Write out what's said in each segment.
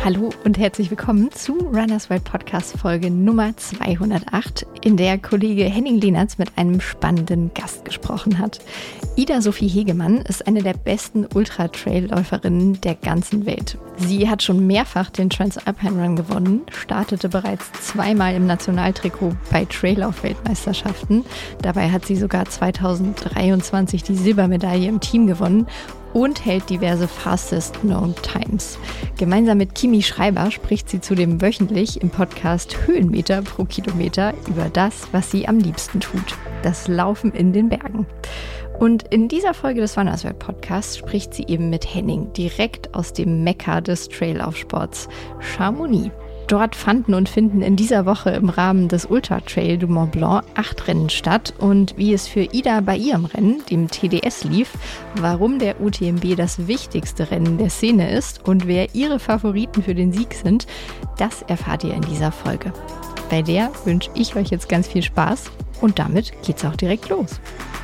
Hallo und herzlich willkommen zu Runners World Podcast Folge Nummer 208, in der Kollege Henning Lehnertz mit einem spannenden Gast gesprochen hat. Ida Sophie Hegemann ist eine der besten Ultra-Trail-Läuferinnen der ganzen Welt. Sie hat schon mehrfach den Transalpine Run gewonnen, startete bereits zweimal im Nationaltrikot bei Traillauf-Weltmeisterschaften. Dabei hat sie sogar 2023 die Silbermedaille im Team gewonnen und hält diverse Fastest Known Times. Gemeinsam mit Kimi Schreiber spricht sie zudem wöchentlich im Podcast Höhenmeter pro Kilometer über das, was sie am liebsten tut: das Laufen in den Bergen. Und in dieser Folge des Runners World Podcasts spricht sie eben mit Henning, direkt aus dem Mekka des Traillaufsports, Chamonix. Dort fanden und finden in dieser Woche im Rahmen des Ultra Trail du Mont Blanc 8 Rennen statt. Und wie es für Ida bei ihrem Rennen, dem TDS, lief, warum der UTMB das wichtigste Rennen der Szene ist und wer ihre Favoriten für den Sieg sind, das erfahrt ihr in dieser Folge. Bei der wünsche ich euch jetzt ganz viel Spaß und damit geht's auch direkt los.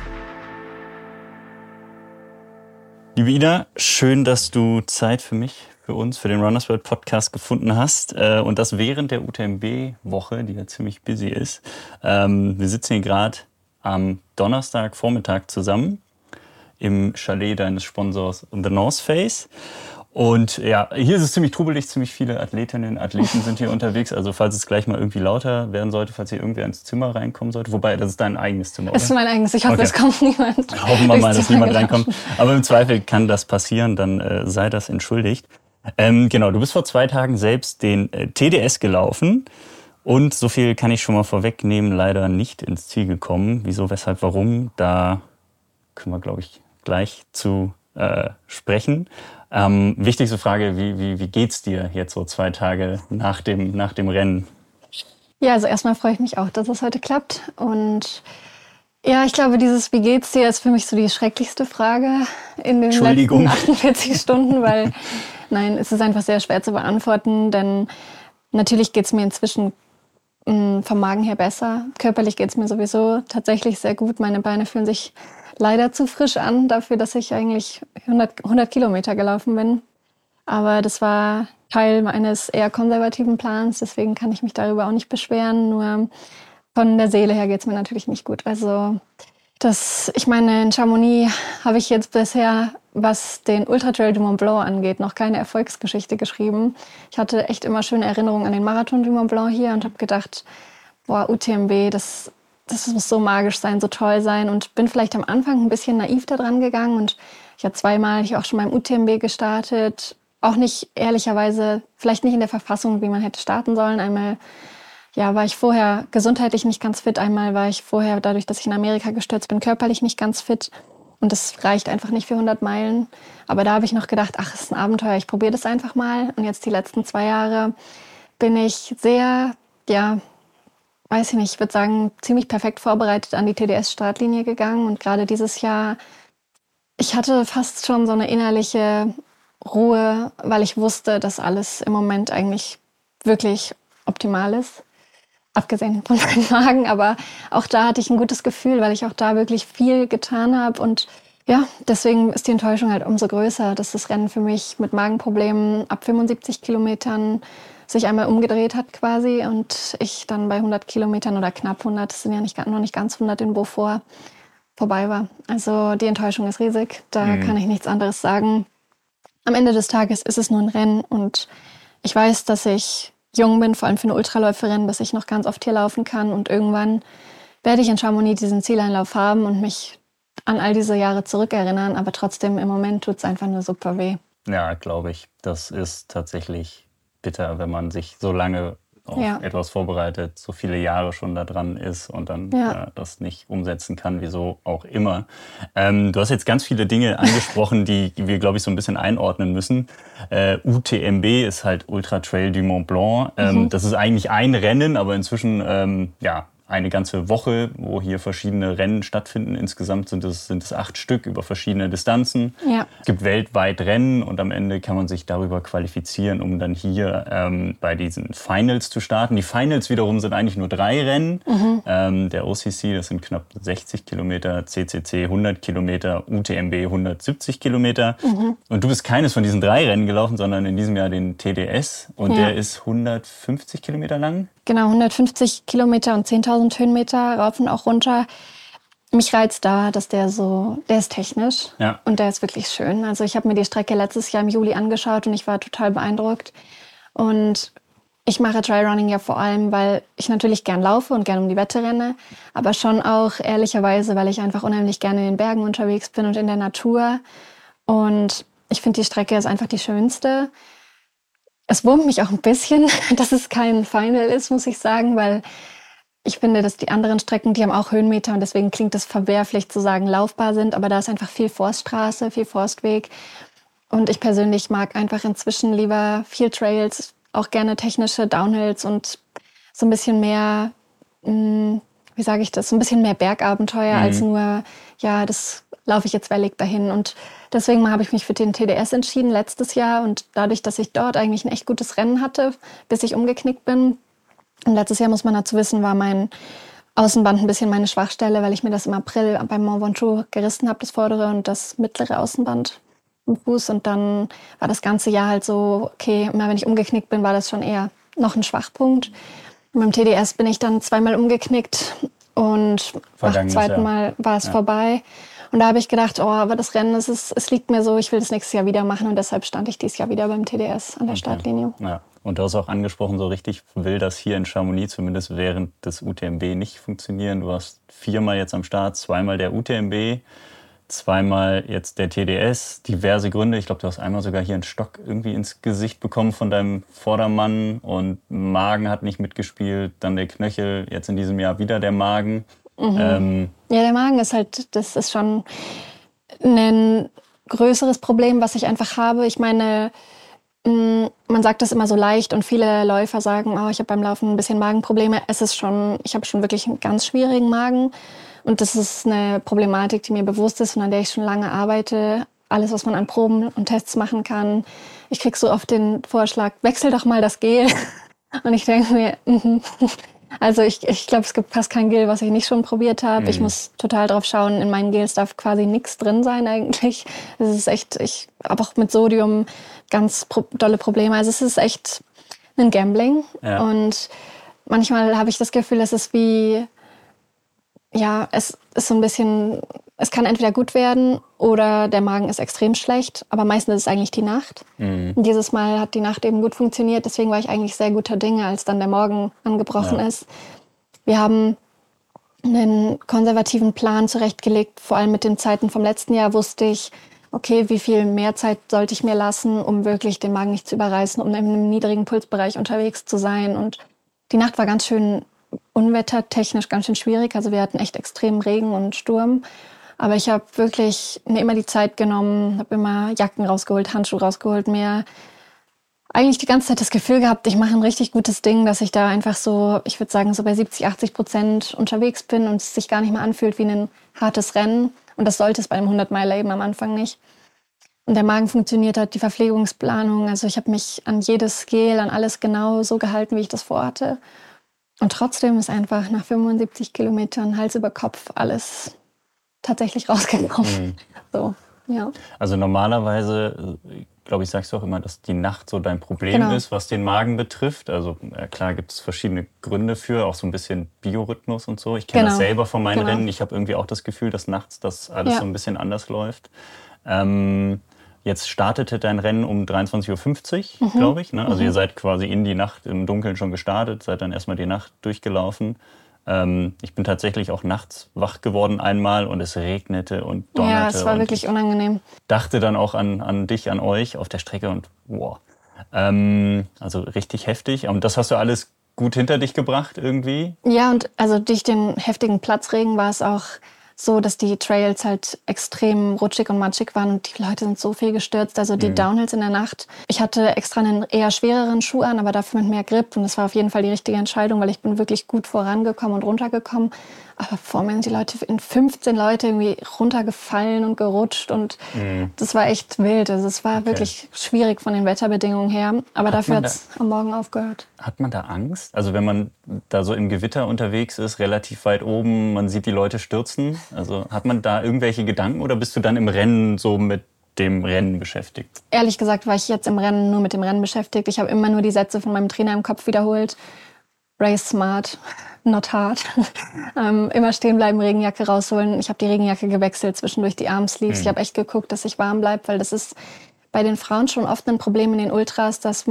Liebe Ida, schön, dass du Zeit für mich, für uns, für den Runners World Podcast gefunden hast. Und das während der UTMB-Woche, die ja ziemlich busy ist. Wir sitzen hier gerade am Donnerstagvormittag zusammen im Chalet deines Sponsors The North Face. Und ja, hier ist es ziemlich trubelig, ziemlich viele Athletinnen und Athleten sind hier unterwegs. Also falls es gleich mal irgendwie lauter werden sollte, falls hier irgendwer ins Zimmer reinkommen sollte. Wobei, das ist dein eigenes Zimmer, oder? Das ist mein eigenes. Ich hoffe, es kommt niemand. Hoffen wir mal, dass niemand reinkommt. Aber im Zweifel kann das passieren, dann sei das entschuldigt. Genau, du bist vor 2 Tagen selbst den TDS gelaufen. Und so viel kann ich schon mal vorwegnehmen, leider nicht ins Ziel gekommen. Wieso, weshalb, warum? Da können wir, glaube ich, gleich zu sprechen. Wichtigste Frage, wie geht's dir jetzt so 2 Tage nach dem Rennen? Ja, also erstmal freue ich mich auch, dass es heute klappt. Und ja, ich glaube, dieses Wie geht's dir ist für mich so die schrecklichste Frage in den letzten 48 Stunden, weil nein, es ist einfach sehr schwer zu beantworten, denn natürlich geht's mir inzwischen vom Magen her besser. Körperlich geht's mir sowieso tatsächlich sehr gut. Meine Beine fühlen sich leider zu frisch an dafür, dass ich eigentlich 100 Kilometer gelaufen bin. Aber das war Teil meines eher konservativen Plans, deswegen kann ich mich darüber auch nicht beschweren. Nur von der Seele her geht's mir natürlich nicht gut. Also ich meine, in Chamonix habe ich jetzt bisher, was den Ultra Trail du Mont Blanc angeht, noch keine Erfolgsgeschichte geschrieben. Ich hatte echt immer schöne Erinnerungen an den Marathon du Mont Blanc hier und habe gedacht, boah, UTMB, das muss so magisch sein, so toll sein, und bin vielleicht am Anfang ein bisschen naiv da dran gegangen und ich habe zweimal hier auch schon beim UTMB gestartet, auch nicht, ehrlicherweise, vielleicht nicht in der Verfassung, wie man hätte starten sollen. Einmal war ich vorher gesundheitlich nicht ganz fit, einmal war ich vorher, dadurch, dass ich in Amerika gestürzt bin, körperlich nicht ganz fit und das reicht einfach nicht für 100 Meilen. Aber da habe ich noch gedacht, ach, es ist ein Abenteuer, ich probiere das einfach mal. Und jetzt die letzten 2 Jahre bin ich sehr, weiß ich nicht, ich würde sagen, ziemlich perfekt vorbereitet an die TDS-Startlinie gegangen. Und gerade dieses Jahr, ich hatte fast schon so eine innerliche Ruhe, weil ich wusste, dass alles im Moment eigentlich wirklich optimal ist. Abgesehen von meinem Magen, aber auch da hatte ich ein gutes Gefühl, weil ich auch da wirklich viel getan habe. Und ja, deswegen ist die Enttäuschung halt umso größer, dass das Rennen für mich mit Magenproblemen ab 75 Kilometern sich einmal umgedreht hat quasi und ich dann bei 100 Kilometern oder knapp 100, das sind ja noch nicht ganz 100 in Beaufort, vorbei war. Also die Enttäuschung ist riesig, da kann ich nichts anderes sagen. Am Ende des Tages ist es nur ein Rennen und ich weiß, dass ich jung bin, vor allem für eine Ultraläuferin, dass ich noch ganz oft hier laufen kann und irgendwann werde ich in Chamonix diesen Zieleinlauf haben und mich an all diese Jahre zurückerinnern, aber trotzdem im Moment tut es einfach nur super weh. Ja, glaube ich. Das ist tatsächlich bitter, wenn man sich so lange auf etwas vorbereitet, so viele Jahre schon da dran ist und dann das nicht umsetzen kann, wieso auch immer. Du hast jetzt ganz viele Dinge angesprochen, die wir, glaube ich, so ein bisschen einordnen müssen. UTMB ist halt Ultra Trail du Mont Blanc. Das ist eigentlich ein Rennen, aber inzwischen eine ganze Woche, wo hier verschiedene Rennen stattfinden. Insgesamt sind es 8 Stück über verschiedene Distanzen. Ja. Es gibt weltweit Rennen und am Ende kann man sich darüber qualifizieren, um dann hier bei diesen Finals zu starten. Die Finals wiederum sind eigentlich nur 3 Rennen. Der OCC, das sind knapp 60 Kilometer, CCC 100 Kilometer, UTMB 170 Kilometer. Und du bist keines von diesen 3 Rennen gelaufen, sondern in diesem Jahr den TDS. Und der ist 150 Kilometer lang. Genau, 150 Kilometer und 10.000 Höhenmeter rauf und auch runter. Mich reizt da, dass der ist technisch und der ist wirklich schön. Also ich habe mir die Strecke letztes Jahr im Juli angeschaut und ich war total beeindruckt. Und ich mache Trailrunning ja vor allem, weil ich natürlich gern laufe und gern um die Wette renne, aber schon auch ehrlicherweise, weil ich einfach unheimlich gerne in den Bergen unterwegs bin und in der Natur. Und ich finde, die Strecke ist einfach die schönste. Es wurmt mich auch ein bisschen, dass es kein Final ist, muss ich sagen, weil ich finde, dass die anderen Strecken, die haben auch Höhenmeter und deswegen klingt es verwerflich zu sagen, laufbar sind, aber da ist einfach viel Forststraße, viel Forstweg und ich persönlich mag einfach inzwischen lieber viel Trails, auch gerne technische Downhills und so ein bisschen mehr, so ein bisschen mehr Bergabenteuer als nur, das laufe ich jetzt wellig dahin. Und deswegen habe ich mich für den TDS entschieden letztes Jahr. Und dadurch, dass ich dort eigentlich ein echt gutes Rennen hatte, bis ich umgeknickt bin. Und letztes Jahr, muss man dazu wissen, war mein Außenband ein bisschen meine Schwachstelle, weil ich mir das im April beim Mont Ventoux gerissen habe, das vordere und das mittlere Außenband im Fuß. Und dann war das ganze Jahr halt so, okay, immer wenn ich umgeknickt bin, war das schon eher noch ein Schwachpunkt. Und beim TDS bin ich dann 2-mal umgeknickt und nach dem zweiten Mal war es vorbei. Und da habe ich gedacht, aber das Rennen, es liegt mir so, ich will das nächstes Jahr wieder machen. Und deshalb stand ich dieses Jahr wieder beim TDS an der Startlinie. Ja. Und du hast auch angesprochen, so richtig will das hier in Chamonix zumindest während des UTMB nicht funktionieren. Du warst 4-mal jetzt am Start, 2-mal der UTMB, 2-mal jetzt der TDS. Diverse Gründe. Ich glaube, du hast einmal sogar hier einen Stock irgendwie ins Gesicht bekommen von deinem Vordermann. Und Magen hat nicht mitgespielt. Dann der Knöchel, jetzt in diesem Jahr wieder der Magen. Ja, der Magen ist halt, das ist schon ein größeres Problem, was ich einfach habe. Ich meine, man sagt das immer so leicht und viele Läufer sagen, ich habe beim Laufen ein bisschen Magenprobleme. Ich habe schon wirklich einen ganz schwierigen Magen und das ist eine Problematik, die mir bewusst ist und an der ich schon lange arbeite. Alles, was man an Proben und Tests machen kann. Ich kriege so oft den Vorschlag, wechsel doch mal das Gel. Und ich denke mir, Also ich glaube, es gibt fast kein Gel, was ich nicht schon probiert habe. Ich muss total drauf schauen. In meinen Gels darf quasi nichts drin sein eigentlich. Das ist echt, ich habe auch mit Sodium ganz dolle Probleme. Also es ist echt ein Gambling. Ja. Und manchmal habe ich das Gefühl, es ist wie, es ist so ein bisschen, es kann entweder gut werden oder der Magen ist extrem schlecht. Aber meistens ist es eigentlich die Nacht. Und dieses Mal hat die Nacht eben gut funktioniert. Deswegen war ich eigentlich sehr guter Dinge, als dann der Morgen angebrochen ist. Wir haben einen konservativen Plan zurechtgelegt. Vor allem mit den Zeiten vom letzten Jahr wusste ich, okay, wie viel mehr Zeit sollte ich mir lassen, um wirklich den Magen nicht zu überreißen, um in einem niedrigen Pulsbereich unterwegs zu sein. Und die Nacht war ganz schön unwettertechnisch ganz schön schwierig. Also wir hatten echt extremen Regen und Sturm. Aber ich habe wirklich mir immer die Zeit genommen, habe immer Jacken rausgeholt, Handschuhe rausgeholt, mir eigentlich die ganze Zeit das Gefühl gehabt, ich mache ein richtig gutes Ding, dass ich da einfach so, ich würde sagen, so bei 70-80% unterwegs bin und es sich gar nicht mehr anfühlt wie ein hartes Rennen. Und das sollte es bei einem 100-Meiler eben am Anfang nicht. Und der Magen funktioniert hat, die Verpflegungsplanung. Also ich habe mich an jedes Gel, an alles genau so gehalten, wie ich das vorhatte. Und trotzdem ist einfach nach 75 Kilometern Hals über Kopf alles tatsächlich rausgekommen. So, ja. Also normalerweise, glaube ich, sagst du auch immer, dass die Nacht so dein Problem ist, was den Magen betrifft. Also klar gibt es verschiedene Gründe für, auch so ein bisschen Biorhythmus und so. Ich kenne das selber von meinen Rennen. Ich habe irgendwie auch das Gefühl, dass nachts das alles so ein bisschen anders läuft. Jetzt startete dein Rennen um 23.50 Uhr, glaube ich. Ne? Also ihr seid quasi in die Nacht im Dunkeln schon gestartet, seid dann erstmal die Nacht durchgelaufen. Ich bin tatsächlich auch nachts wach geworden einmal und es regnete und donnerte. Ja, es war wirklich unangenehm. Dachte dann auch an dich, an euch auf der Strecke und wow. Also richtig heftig. Und das hast du alles gut hinter dich gebracht irgendwie? Ja, und also durch den heftigen Platzregen war es auch so, dass die Trails halt extrem rutschig und matschig waren und die Leute sind so viel gestürzt. Also die Downhills in der Nacht. Ich hatte extra einen eher schwereren Schuh an, aber dafür mit mehr Grip. Und das war auf jeden Fall die richtige Entscheidung, weil ich bin wirklich gut vorangekommen und runtergekommen. Aber vor mir sind die Leute in 15 Leute irgendwie runtergefallen und gerutscht. Und das war echt wild. Also es war wirklich schwierig von den Wetterbedingungen her. Aber dafür hat es am Morgen aufgehört. Hat man da Angst? Also wenn man da so im Gewitter unterwegs ist, relativ weit oben, man sieht die Leute stürzen. Also hat man da irgendwelche Gedanken oder bist du dann im Rennen so mit dem Rennen beschäftigt? Ehrlich gesagt war ich jetzt im Rennen nur mit dem Rennen beschäftigt. Ich habe immer nur die Sätze von meinem Trainer im Kopf wiederholt. Race smart, not hard. Immer stehen bleiben, Regenjacke rausholen. Ich habe die Regenjacke gewechselt, zwischendurch die Armsleeves. Ich habe echt geguckt, dass ich warm bleibe, weil das ist bei den Frauen schon oft ein Problem in den Ultras, dass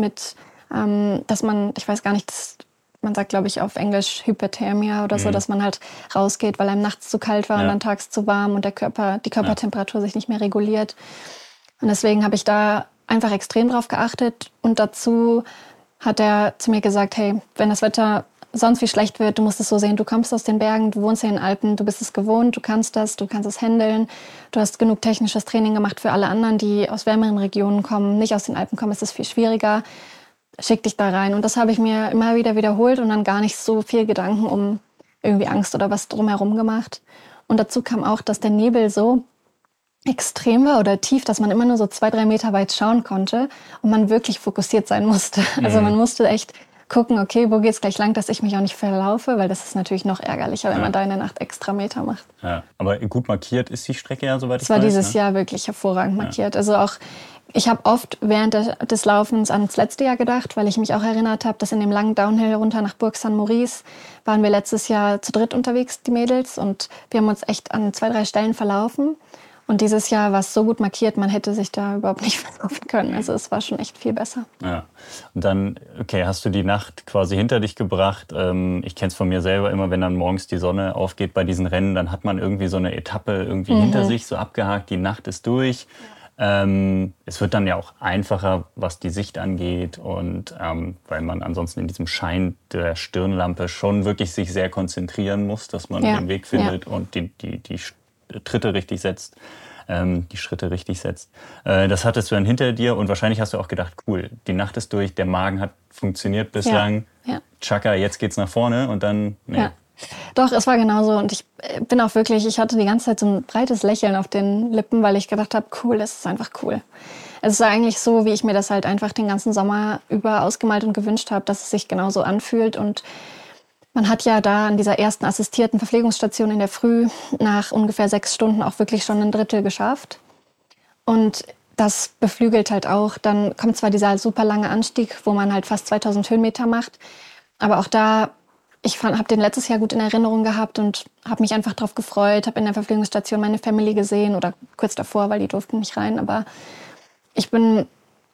man, ich weiß gar nicht, man sagt, glaube ich, auf Englisch Hyperthermia oder so, dass man halt rausgeht, weil einem nachts zu kalt war und dann tags zu warm und die Körpertemperatur sich nicht mehr reguliert. Und deswegen habe ich da einfach extrem drauf geachtet. Und dazu hat er zu mir gesagt, hey, wenn das Wetter sonst wie schlecht wird, du musst es so sehen, du kommst aus den Bergen, du wohnst hier in den Alpen, du bist es gewohnt, du kannst es handeln. Du hast genug technisches Training gemacht für alle anderen, die aus wärmeren Regionen kommen, nicht aus den Alpen kommen, ist es viel schwieriger. Schick dich da rein. Und das habe ich mir immer wieder wiederholt und dann gar nicht so viel Gedanken um irgendwie Angst oder was drumherum gemacht. Und dazu kam auch, dass der Nebel so extrem war oder tief, dass man immer nur so 2-3 Meter weit schauen konnte und man wirklich fokussiert sein musste. Also man musste echt gucken, okay, wo geht's gleich lang, dass ich mich auch nicht verlaufe, weil das ist natürlich noch ärgerlicher, wenn man da in der Nacht extra Meter macht. Ja, aber gut markiert ist die Strecke ja, soweit ich weiß. Es war dieses Jahr wirklich hervorragend markiert. Also auch, ich habe oft während des Laufens ans letzte Jahr gedacht, weil ich mich auch erinnert habe, dass in dem langen Downhill runter nach Burg St. Maurice waren wir letztes Jahr zu dritt unterwegs, die Mädels, und wir haben uns echt an 2-3 Stellen verlaufen. Und dieses Jahr war es so gut markiert, man hätte sich da überhaupt nicht verlaufen können. Also es war schon echt viel besser. Ja. Und dann, okay, hast du die Nacht quasi hinter dich gebracht. Ich kenne es von mir selber immer, wenn dann morgens die Sonne aufgeht bei diesen Rennen, dann hat man irgendwie so eine Etappe irgendwie hinter sich, so abgehakt, die Nacht ist durch. Ja. Es wird dann ja auch einfacher, was die Sicht angeht und weil man ansonsten in diesem Schein der Stirnlampe schon wirklich sich sehr konzentrieren muss, dass man den Weg findet und die Tritte richtig setzt, die Schritte richtig setzt. Das hattest du dann hinter dir und wahrscheinlich hast du auch gedacht, cool, die Nacht ist durch, der Magen hat funktioniert bislang, Chaka, jetzt geht's nach vorne und dann, Ja. Doch, es war genauso und ich bin auch wirklich, ich hatte die ganze Zeit so ein breites Lächeln auf den Lippen, weil ich gedacht habe, cool, es ist einfach cool. Es ist eigentlich so, wie ich mir das halt einfach den ganzen Sommer über ausgemalt und gewünscht habe, dass es sich genauso anfühlt. Und man hat ja da an dieser ersten assistierten Verpflegungsstation in der Früh nach ungefähr 6 Stunden auch wirklich schon 1/3 geschafft. Und das beflügelt halt auch. Dann kommt zwar dieser super lange Anstieg, wo man halt fast 2000 Höhenmeter macht, aber auch da, ich habe den letztes Jahr gut in Erinnerung gehabt und habe mich einfach drauf gefreut, habe in der Verpflegungsstation meine Family gesehen oder kurz davor, weil die durften nicht rein. Aber ich bin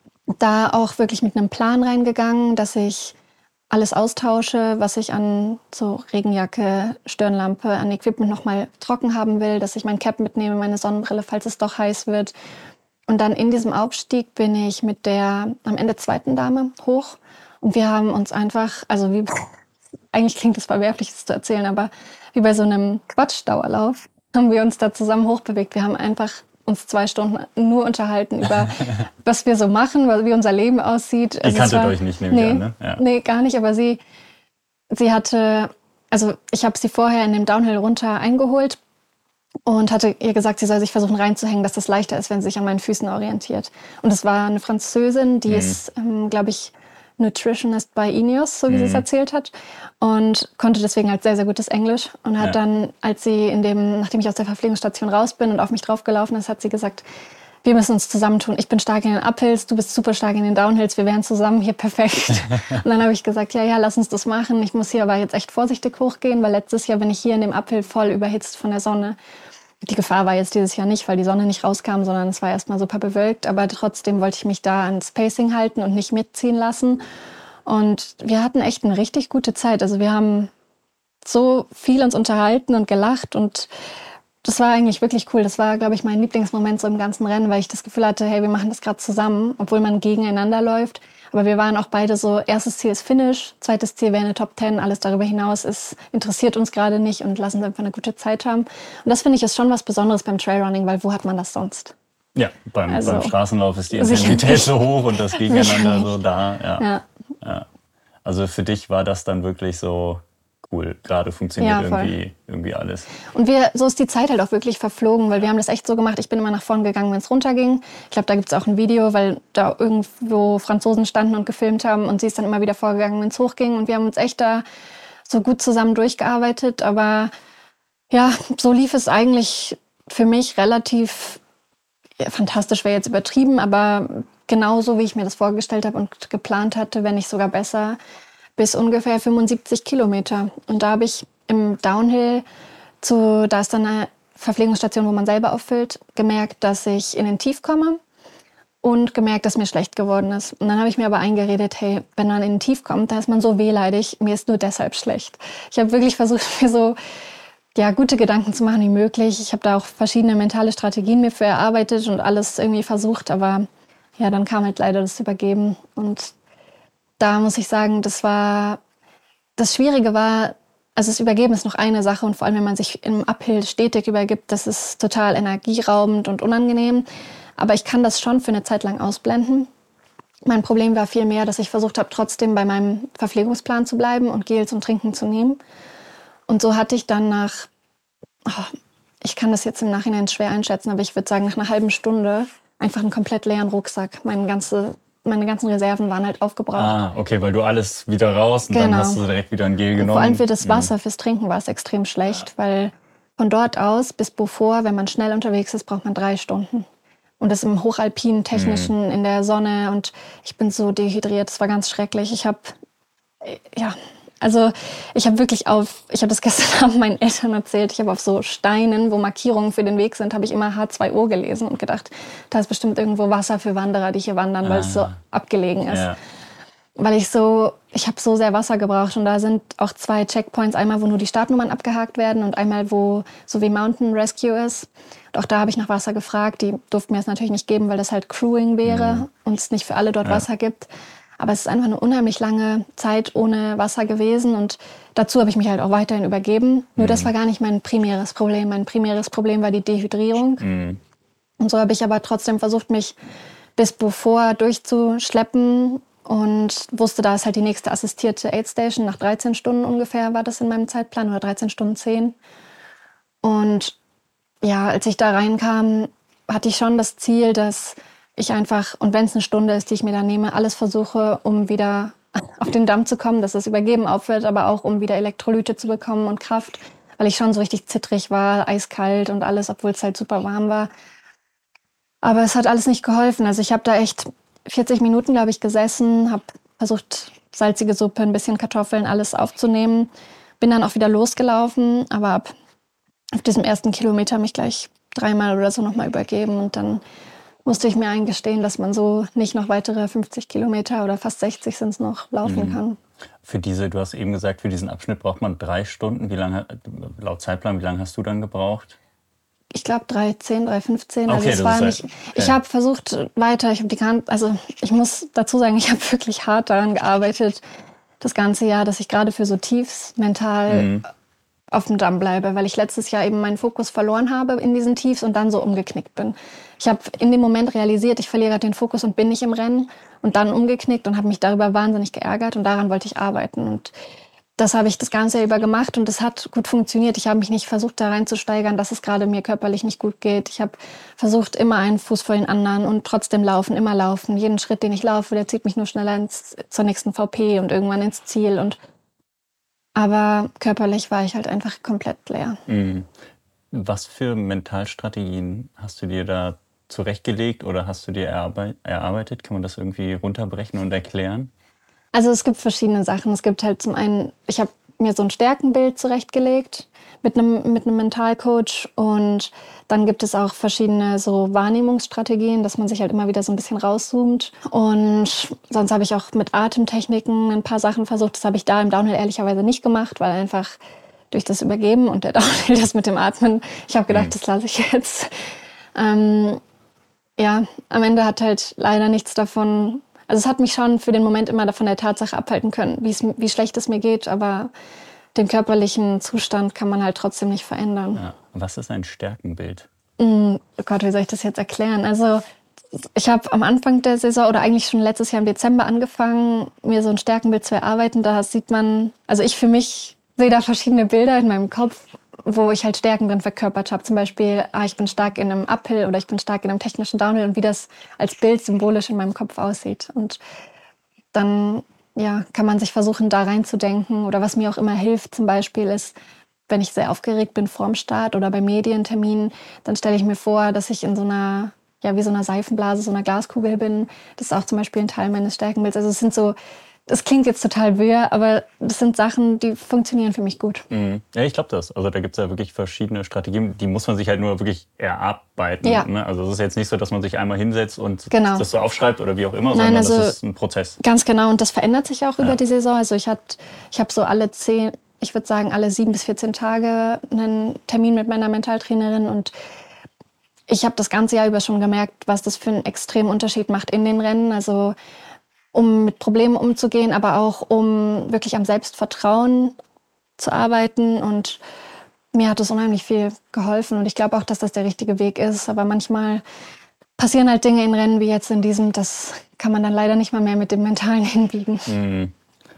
da auch wirklich mit einem Plan reingegangen, dass ich alles austausche, was ich an so Regenjacke, Stirnlampe, an Equipment nochmal trocken haben will, dass ich mein Cap mitnehme, meine Sonnenbrille, falls es doch heiß wird. Und dann in diesem Aufstieg bin ich mit der am Ende 2. Dame hoch und wir haben uns einfach, also wie, eigentlich klingt es verwerflich, das zu erzählen, aber wie bei so einem Quatschdauerlauf haben wir uns da zusammen hochbewegt. Wir haben einfach uns 2 Stunden nur unterhalten über, was wir so machen, wie unser Leben aussieht. Ihr kanntet euch nicht, nehme ich an, ne? Ja. Nee, gar nicht, aber sie hatte, also ich habe sie vorher in dem Downhill runter eingeholt und hatte ihr gesagt, sie soll sich versuchen reinzuhängen, dass das leichter ist, wenn sie sich an meinen Füßen orientiert. Und es war eine Französin, die ist, glaube ich, Nutritionist bei Ineos, so wie sie es erzählt hat, und konnte deswegen halt sehr, sehr gutes Englisch und hat dann, als sie nachdem ich aus der Verpflegungsstation raus bin und auf mich draufgelaufen ist, hat sie gesagt, wir müssen uns zusammentun. Ich bin stark in den Uphills, du bist super stark in den Downhills, wir wären zusammen hier perfekt. Und dann habe ich gesagt, ja, lass uns das machen. Ich muss hier aber jetzt echt vorsichtig hochgehen, weil letztes Jahr bin ich hier in dem Uphill voll überhitzt von der Sonne. Die Gefahr war jetzt dieses Jahr nicht, weil die Sonne nicht rauskam, sondern es war erstmal super bewölkt. Aber trotzdem wollte ich mich da ans Pacing halten und nicht mitziehen lassen. Und wir hatten echt eine richtig gute Zeit. Also wir haben so viel uns unterhalten und gelacht und das war eigentlich wirklich cool. Das war, glaube ich, mein Lieblingsmoment so im ganzen Rennen, weil ich das Gefühl hatte, hey, wir machen das gerade zusammen, obwohl man gegeneinander läuft. Aber wir waren auch beide so, erstes Ziel ist Finish, zweites Ziel wäre eine Top 10, alles darüber hinaus interessiert uns gerade nicht und lassen uns einfach eine gute Zeit haben. Und das finde ich ist schon was Besonderes beim Trailrunning, weil wo hat man das sonst? Ja, beim Straßenlauf ist die Intensität so hoch und das Gegeneinander so da. Ja. Also für dich war das dann wirklich so cool, gerade funktioniert irgendwie alles. Und so ist die Zeit halt auch wirklich verflogen, weil wir haben das echt so gemacht, ich bin immer nach vorne gegangen, wenn es runterging. Ich glaube, da gibt es auch ein Video, weil da irgendwo Franzosen standen und gefilmt haben und sie ist dann immer wieder vorgegangen, wenn es hochging. Und wir haben uns echt da so gut zusammen durchgearbeitet. Aber ja, so lief es eigentlich für mich relativ fantastisch, wäre jetzt übertrieben, aber genauso, wie ich mir das vorgestellt habe und geplant hatte, wenn nicht sogar besser, bis ungefähr 75 Kilometer. Und da habe ich im Downhill, da ist dann eine Verpflegungsstation, wo man selber auffüllt, gemerkt, dass ich in den Tief komme und gemerkt, dass mir schlecht geworden ist. Und dann habe ich mir aber eingeredet, hey, wenn man in den Tief kommt, dann ist man so wehleidig, mir ist nur deshalb schlecht. Ich habe wirklich versucht, mir so gute Gedanken zu machen wie möglich. Ich habe da auch verschiedene mentale Strategien mir für erarbeitet und alles irgendwie versucht, aber ja, dann kam halt leider das Übergeben. Und da muss ich sagen, das Schwierige war, also das Übergeben ist noch eine Sache und vor allem, wenn man sich im Uphill stetig übergibt, das ist total energieraubend und unangenehm. Aber ich kann das schon für eine Zeit lang ausblenden. Mein Problem war vielmehr, dass ich versucht habe, trotzdem bei meinem Verpflegungsplan zu bleiben und Gel zum Trinken zu nehmen. Und so hatte ich dann ich kann das jetzt im Nachhinein schwer einschätzen, aber ich würde sagen, nach einer halben Stunde einfach einen komplett leeren Rucksack. Meine ganzen Reserven waren halt aufgebraucht. Ah, okay, weil du alles wieder raus und dann hast du direkt wieder ein Gel genommen. Vor allem für das Wasser, fürs Trinken war es extrem schlecht, weil von dort aus bis Beaufort, wenn man schnell unterwegs ist, braucht man 3 Stunden. Und das im hochalpinen, technischen, in der Sonne und ich bin so dehydriert, das war ganz schrecklich. Ich habe das gestern Abend meinen Eltern erzählt, ich habe auf so Steinen, wo Markierungen für den Weg sind, habe ich immer H2O gelesen und gedacht, da ist bestimmt irgendwo Wasser für Wanderer, die hier wandern, weil es so abgelegen ist. Ja. Weil ich habe so sehr Wasser gebraucht und da sind auch 2 Checkpoints, einmal, wo nur die Startnummern abgehakt werden und einmal, wo so wie Mountain Rescue ist. Und auch da habe ich nach Wasser gefragt, die durften mir das natürlich nicht geben, weil das halt Crewing wäre und es nicht für alle dort Wasser gibt. Aber es ist einfach eine unheimlich lange Zeit ohne Wasser gewesen und dazu habe ich mich halt auch weiterhin übergeben. Nur das war gar nicht mein primäres Problem. Mein primäres Problem war die Dehydrierung. Und so habe ich aber trotzdem versucht, mich bis Beaufort durchzuschleppen und wusste, da ist halt die nächste assistierte Aid Station. Nach 13 Stunden ungefähr war das in meinem Zeitplan oder 13 Stunden 10. Und ja, als ich da reinkam, hatte ich schon das Ziel, dass ich einfach, und wenn es eine Stunde ist, die ich mir da nehme, alles versuche, um wieder auf den Damm zu kommen, dass das Übergeben aufhört, aber auch um wieder Elektrolyte zu bekommen und Kraft, weil ich schon so richtig zittrig war, eiskalt und alles, obwohl es halt super warm war. Aber es hat alles nicht geholfen. Also ich habe da echt 40 Minuten, glaube ich, gesessen, habe versucht, salzige Suppe, ein bisschen Kartoffeln, alles aufzunehmen. Bin dann auch wieder losgelaufen, aber auf diesem ersten Kilometer mich gleich 3-mal oder so nochmal übergeben und dann musste ich mir eingestehen, dass man so nicht noch weitere 50 Kilometer oder fast 60 sind es noch, laufen kann. Du hast eben gesagt, für diesen Abschnitt braucht man 3 Stunden. Wie lange, laut Zeitplan, wie lange hast du dann gebraucht? Ich glaube 3:10, 3:15. Okay, also es war nicht. Okay. Ich habe versucht weiter. Ich muss dazu sagen, ich habe wirklich hart daran gearbeitet, das ganze Jahr, dass ich gerade für so Tiefs mental auf dem Damm bleibe, weil ich letztes Jahr eben meinen Fokus verloren habe in diesen Tiefs und dann so umgeknickt bin. Ich habe in dem Moment realisiert, ich verliere den Fokus und bin nicht im Rennen und dann umgeknickt und habe mich darüber wahnsinnig geärgert und daran wollte ich arbeiten und das habe ich das ganze Jahr über gemacht und es hat gut funktioniert. Ich habe mich nicht versucht, da reinzusteigern, dass es gerade mir körperlich nicht gut geht. Ich habe versucht, immer einen Fuß vor den anderen und trotzdem laufen, immer laufen. Jeden Schritt, den ich laufe, der zieht mich nur schneller zur nächsten VP und irgendwann ins Ziel. Aber körperlich war ich halt einfach komplett leer. Was für Mentalstrategien hast du dir da zurechtgelegt oder hast du dir erarbeitet? Kann man das irgendwie runterbrechen und erklären? Also es gibt verschiedene Sachen. Es gibt halt zum einen, ich habe mir so ein Stärkenbild zurechtgelegt mit einem Mentalcoach und dann gibt es auch verschiedene so Wahrnehmungsstrategien, dass man sich halt immer wieder so ein bisschen rauszoomt und sonst habe ich auch mit Atemtechniken ein paar Sachen versucht. Das habe ich da im Downhill ehrlicherweise nicht gemacht, weil einfach durch das Übergeben und der Downhill, das mit dem Atmen. Ich habe gedacht, das lasse ich jetzt. Am Ende hat halt leider nichts davon. Also es hat mich schon für den Moment immer von der Tatsache abhalten können, wie schlecht es mir geht, aber den körperlichen Zustand kann man halt trotzdem nicht verändern. Ja. Was ist ein Stärkenbild? Oh Gott, wie soll ich das jetzt erklären? Also ich habe am Anfang der Saison oder eigentlich schon letztes Jahr im Dezember angefangen, mir so ein Stärkenbild zu erarbeiten. Da sieht man, also ich für mich sehe da verschiedene Bilder in meinem Kopf, wo ich halt Stärken drin verkörpert habe. Zum Beispiel, ich bin stark in einem Uphill oder ich bin stark in einem technischen Downhill und wie das als Bild symbolisch in meinem Kopf aussieht. Und dann kann man sich versuchen, da reinzudenken. Oder was mir auch immer hilft zum Beispiel ist, wenn ich sehr aufgeregt bin vorm Start oder bei Medienterminen, dann stelle ich mir vor, dass ich in so einer, wie so einer Seifenblase, so einer Glaskugel bin. Das ist auch zum Beispiel ein Teil meines Stärkenbilds. Also es sind so, das klingt jetzt total wirr, aber das sind Sachen, die funktionieren für mich gut. Mhm. Ja, ich glaube das. Also da gibt es ja wirklich verschiedene Strategien, die muss man sich halt nur wirklich erarbeiten. Ja. Ne? Also es ist jetzt nicht so, dass man sich einmal hinsetzt und Genau. das so aufschreibt oder wie auch immer, Nein, sondern also das ist ein Prozess. Ganz genau, und das verändert sich auch über die Saison. Also ich habe so alle 7 bis 14 Tage einen Termin mit meiner Mentaltrainerin und ich habe das ganze Jahr über schon gemerkt, was das für einen extremen Unterschied macht in den Rennen. Also um mit Problemen umzugehen, aber auch um wirklich am Selbstvertrauen zu arbeiten. Und mir hat das unheimlich viel geholfen. Und ich glaube auch, dass das der richtige Weg ist. Aber manchmal passieren halt Dinge in Rennen wie jetzt in diesem, das kann man dann leider nicht mal mehr mit dem Mentalen hinbiegen. Mhm.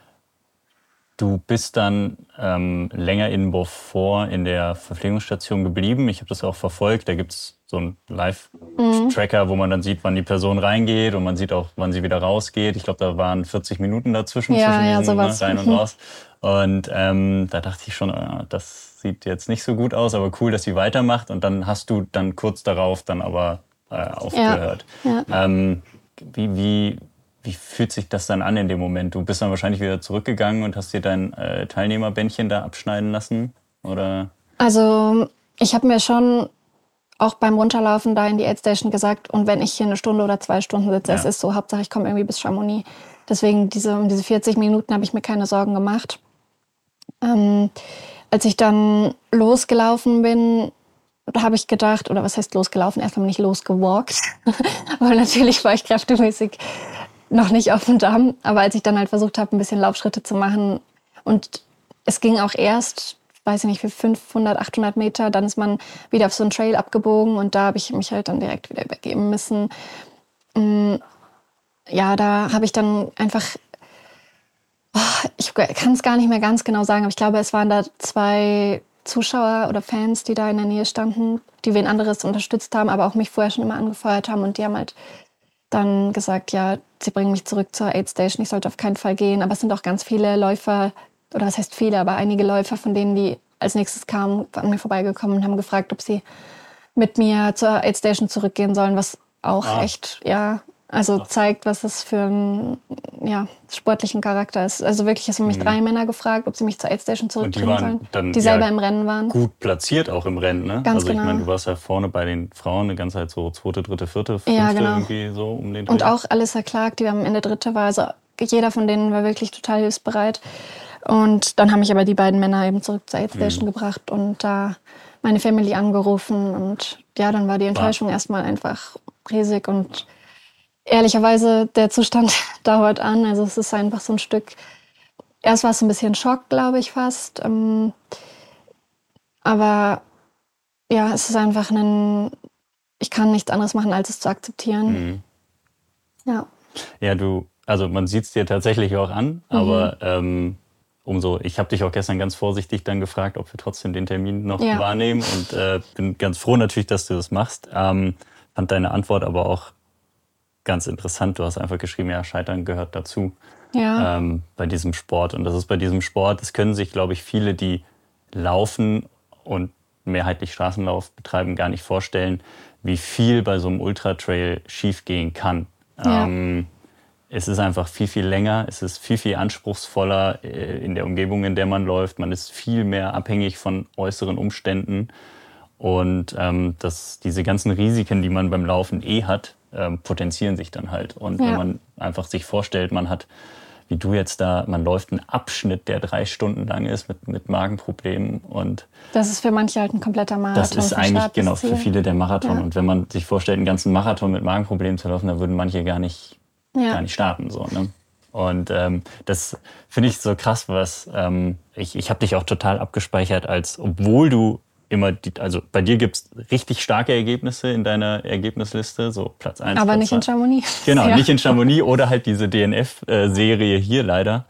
Du bist dann länger in Beaufort in der Verpflegungsstation geblieben. Ich habe das auch verfolgt. Da gibt es so einen Live-Tracker, wo man dann sieht, wann die Person reingeht und man sieht auch, wann sie wieder rausgeht. Ich glaube, da waren 40 Minuten dazwischen, zwischen sowas. rein und raus. Und da dachte ich schon, das sieht jetzt nicht so gut aus, aber cool, dass sie weitermacht. Und dann hast du dann kurz darauf dann aber aufgehört. Ja. Wie fühlt sich das dann an in dem Moment? Du bist dann wahrscheinlich wieder zurückgegangen und hast dir dein Teilnehmerbändchen da abschneiden lassen, oder? Also ich habe mir schon auch beim Runterlaufen da in die Aidstation gesagt, und wenn ich hier 1 Stunde oder 2 Stunden sitze, es ist so, Hauptsache ich komme irgendwie bis Chamonix. Deswegen um diese 40 Minuten habe ich mir keine Sorgen gemacht. Als ich dann losgelaufen bin, da habe ich gedacht, oder was heißt losgelaufen? Erstmal bin ich losgewalkt, weil natürlich war ich kräftemäßig noch nicht auf dem Damm. Aber als ich dann halt versucht habe, ein bisschen Laufschritte zu machen, und es ging auch erst, weiß ich nicht, für 500, 800 Meter, dann ist man wieder auf so einen Trail abgebogen und da habe ich mich halt dann direkt wieder übergeben müssen. Da habe ich dann einfach, ich kann es gar nicht mehr ganz genau sagen, aber ich glaube, es waren da 2 Zuschauer oder Fans, die da in der Nähe standen, die wen anderes unterstützt haben, aber auch mich vorher schon immer angefeuert haben, und die haben halt dann gesagt, ja, sie bringen mich zurück zur Aidstation, ich sollte auf keinen Fall gehen. Aber es sind auch ganz viele Läufer, oder was heißt viele, aber einige Läufer, von denen, die als nächstes kamen, an mir vorbeigekommen und haben gefragt, ob sie mit mir zur Aidstation zurückgehen sollen, was auch echt, zeigt, was es für einen sportlichen Charakter ist. Also wirklich, es haben mich 3 Männer gefragt, ob sie mich zur Aidstation zurückbringen sollen, dann, die selber im Rennen waren. Gut platziert auch im Rennen, ne? Ganz also genau. Ich meine, du warst ja vorne bei den Frauen eine ganze Zeit so 2., 3., 4., 5. Irgendwie so um den Dreh. Und auch Alyssa Clark, die am Ende 3. war. Also jeder von denen war wirklich total hilfsbereit. Und dann haben mich aber die beiden Männer eben zurück zur Aidstation gebracht und da meine Family angerufen. Und ja, dann war die Enttäuschung erstmal einfach riesig. Und ehrlicherweise, der Zustand dauert an. Also es ist einfach so ein Stück. Erst war es so ein bisschen Schock, glaube ich, fast. Aber ja, es ist einfach ich kann nichts anderes machen, als es zu akzeptieren. Ja. Ja, also man sieht es dir tatsächlich auch an, aber ich habe dich auch gestern ganz vorsichtig dann gefragt, ob wir trotzdem den Termin noch wahrnehmen, und bin ganz froh natürlich, dass du das machst. Fand deine Antwort aber auch ganz interessant. Du hast einfach geschrieben, ja, Scheitern gehört dazu bei diesem Sport. Und das ist bei diesem Sport, das können sich, glaube ich, viele, die laufen und mehrheitlich Straßenlauf betreiben, gar nicht vorstellen, wie viel bei so einem Ultratrail schiefgehen kann. Ja. Es ist einfach viel, viel länger, es ist viel, viel anspruchsvoller in der Umgebung, in der man läuft. Man ist viel mehr abhängig von äußeren Umständen. Und diese ganzen Risiken, die man beim Laufen hat, potenzieren sich dann halt. Und wenn man einfach sich vorstellt, man hat wie du jetzt da, man läuft einen Abschnitt, der 3 Stunden lang ist mit Magenproblemen. Und das ist für manche halt ein kompletter Marathon. Das ist eigentlich genau für viele der Marathon. Ja. Und wenn man sich vorstellt, einen ganzen Marathon mit Magenproblemen zu laufen, dann würden manche gar nicht starten. So, ne? Und das finde ich so krass, was ich habe dich auch total abgespeichert, obwohl du immer, also bei dir gibt's richtig starke Ergebnisse in deiner Ergebnisliste, so Platz 1. Aber Platz nicht 2. In Chamonix. Genau, nicht in Chamonix oder halt diese DNF-Serie hier leider.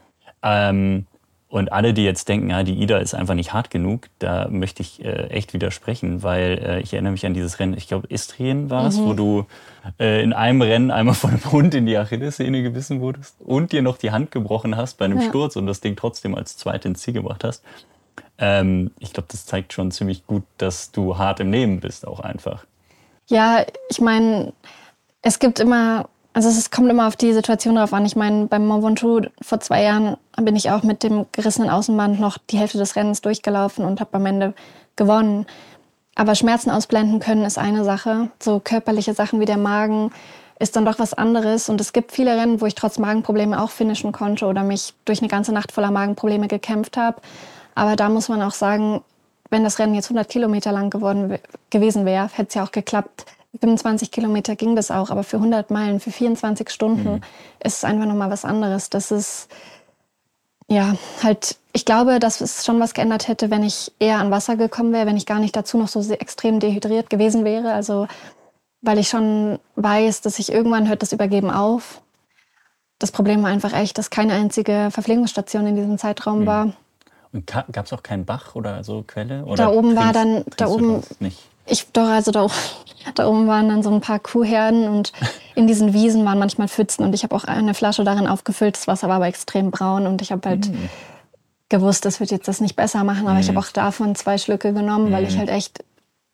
Und alle, die jetzt denken, ja, die Ida ist einfach nicht hart genug, da möchte ich echt widersprechen, weil ich erinnere mich an dieses Rennen, ich glaube Istrien war es, wo du in einem Rennen einmal von einem Hund in die Achillessehne gebissen wurdest und dir noch die Hand gebrochen hast bei einem Sturz und das Ding trotzdem als Zweite ins Ziel gebracht hast. Ich glaube, das zeigt schon ziemlich gut, dass du hart im Leben bist, auch einfach. Ja, ich meine, es kommt immer auf die Situation drauf an. Ich meine, beim Mont Ventoux vor 2 Jahren bin ich auch mit dem gerissenen Außenband noch die Hälfte des Rennens durchgelaufen und habe am Ende gewonnen. Aber Schmerzen ausblenden können ist eine Sache. So körperliche Sachen wie der Magen ist dann doch was anderes. Und es gibt viele Rennen, wo ich trotz Magenprobleme auch finishen konnte oder mich durch eine ganze Nacht voller Magenprobleme gekämpft habe. Aber da muss man auch sagen, wenn das Rennen jetzt 100 Kilometer lang gewesen wäre, hätte es ja auch geklappt. 25 Kilometer ging das auch, aber für 100 Meilen, für 24 Stunden ist es einfach nochmal was anderes. Das ist, ja, halt, ich glaube, dass es schon was geändert hätte, wenn ich eher an Wasser gekommen wäre, wenn ich gar nicht dazu noch so extrem dehydriert gewesen wäre. Also, weil ich schon weiß, dass irgendwann hört das Übergeben auf. Das Problem war einfach echt, dass keine einzige Verpflegungsstation in diesem Zeitraum war. Und gab es auch keinen Bach oder so Quelle? Oder da oben war dann, da oben nicht? Da oben waren dann so ein paar Kuhherden und in diesen Wiesen waren manchmal Pfützen und ich habe auch eine Flasche darin aufgefüllt. Das Wasser war aber extrem braun und ich habe halt gewusst, das wird jetzt das nicht besser machen, aber ich habe auch davon 2 Schlücke genommen, weil ich halt echt,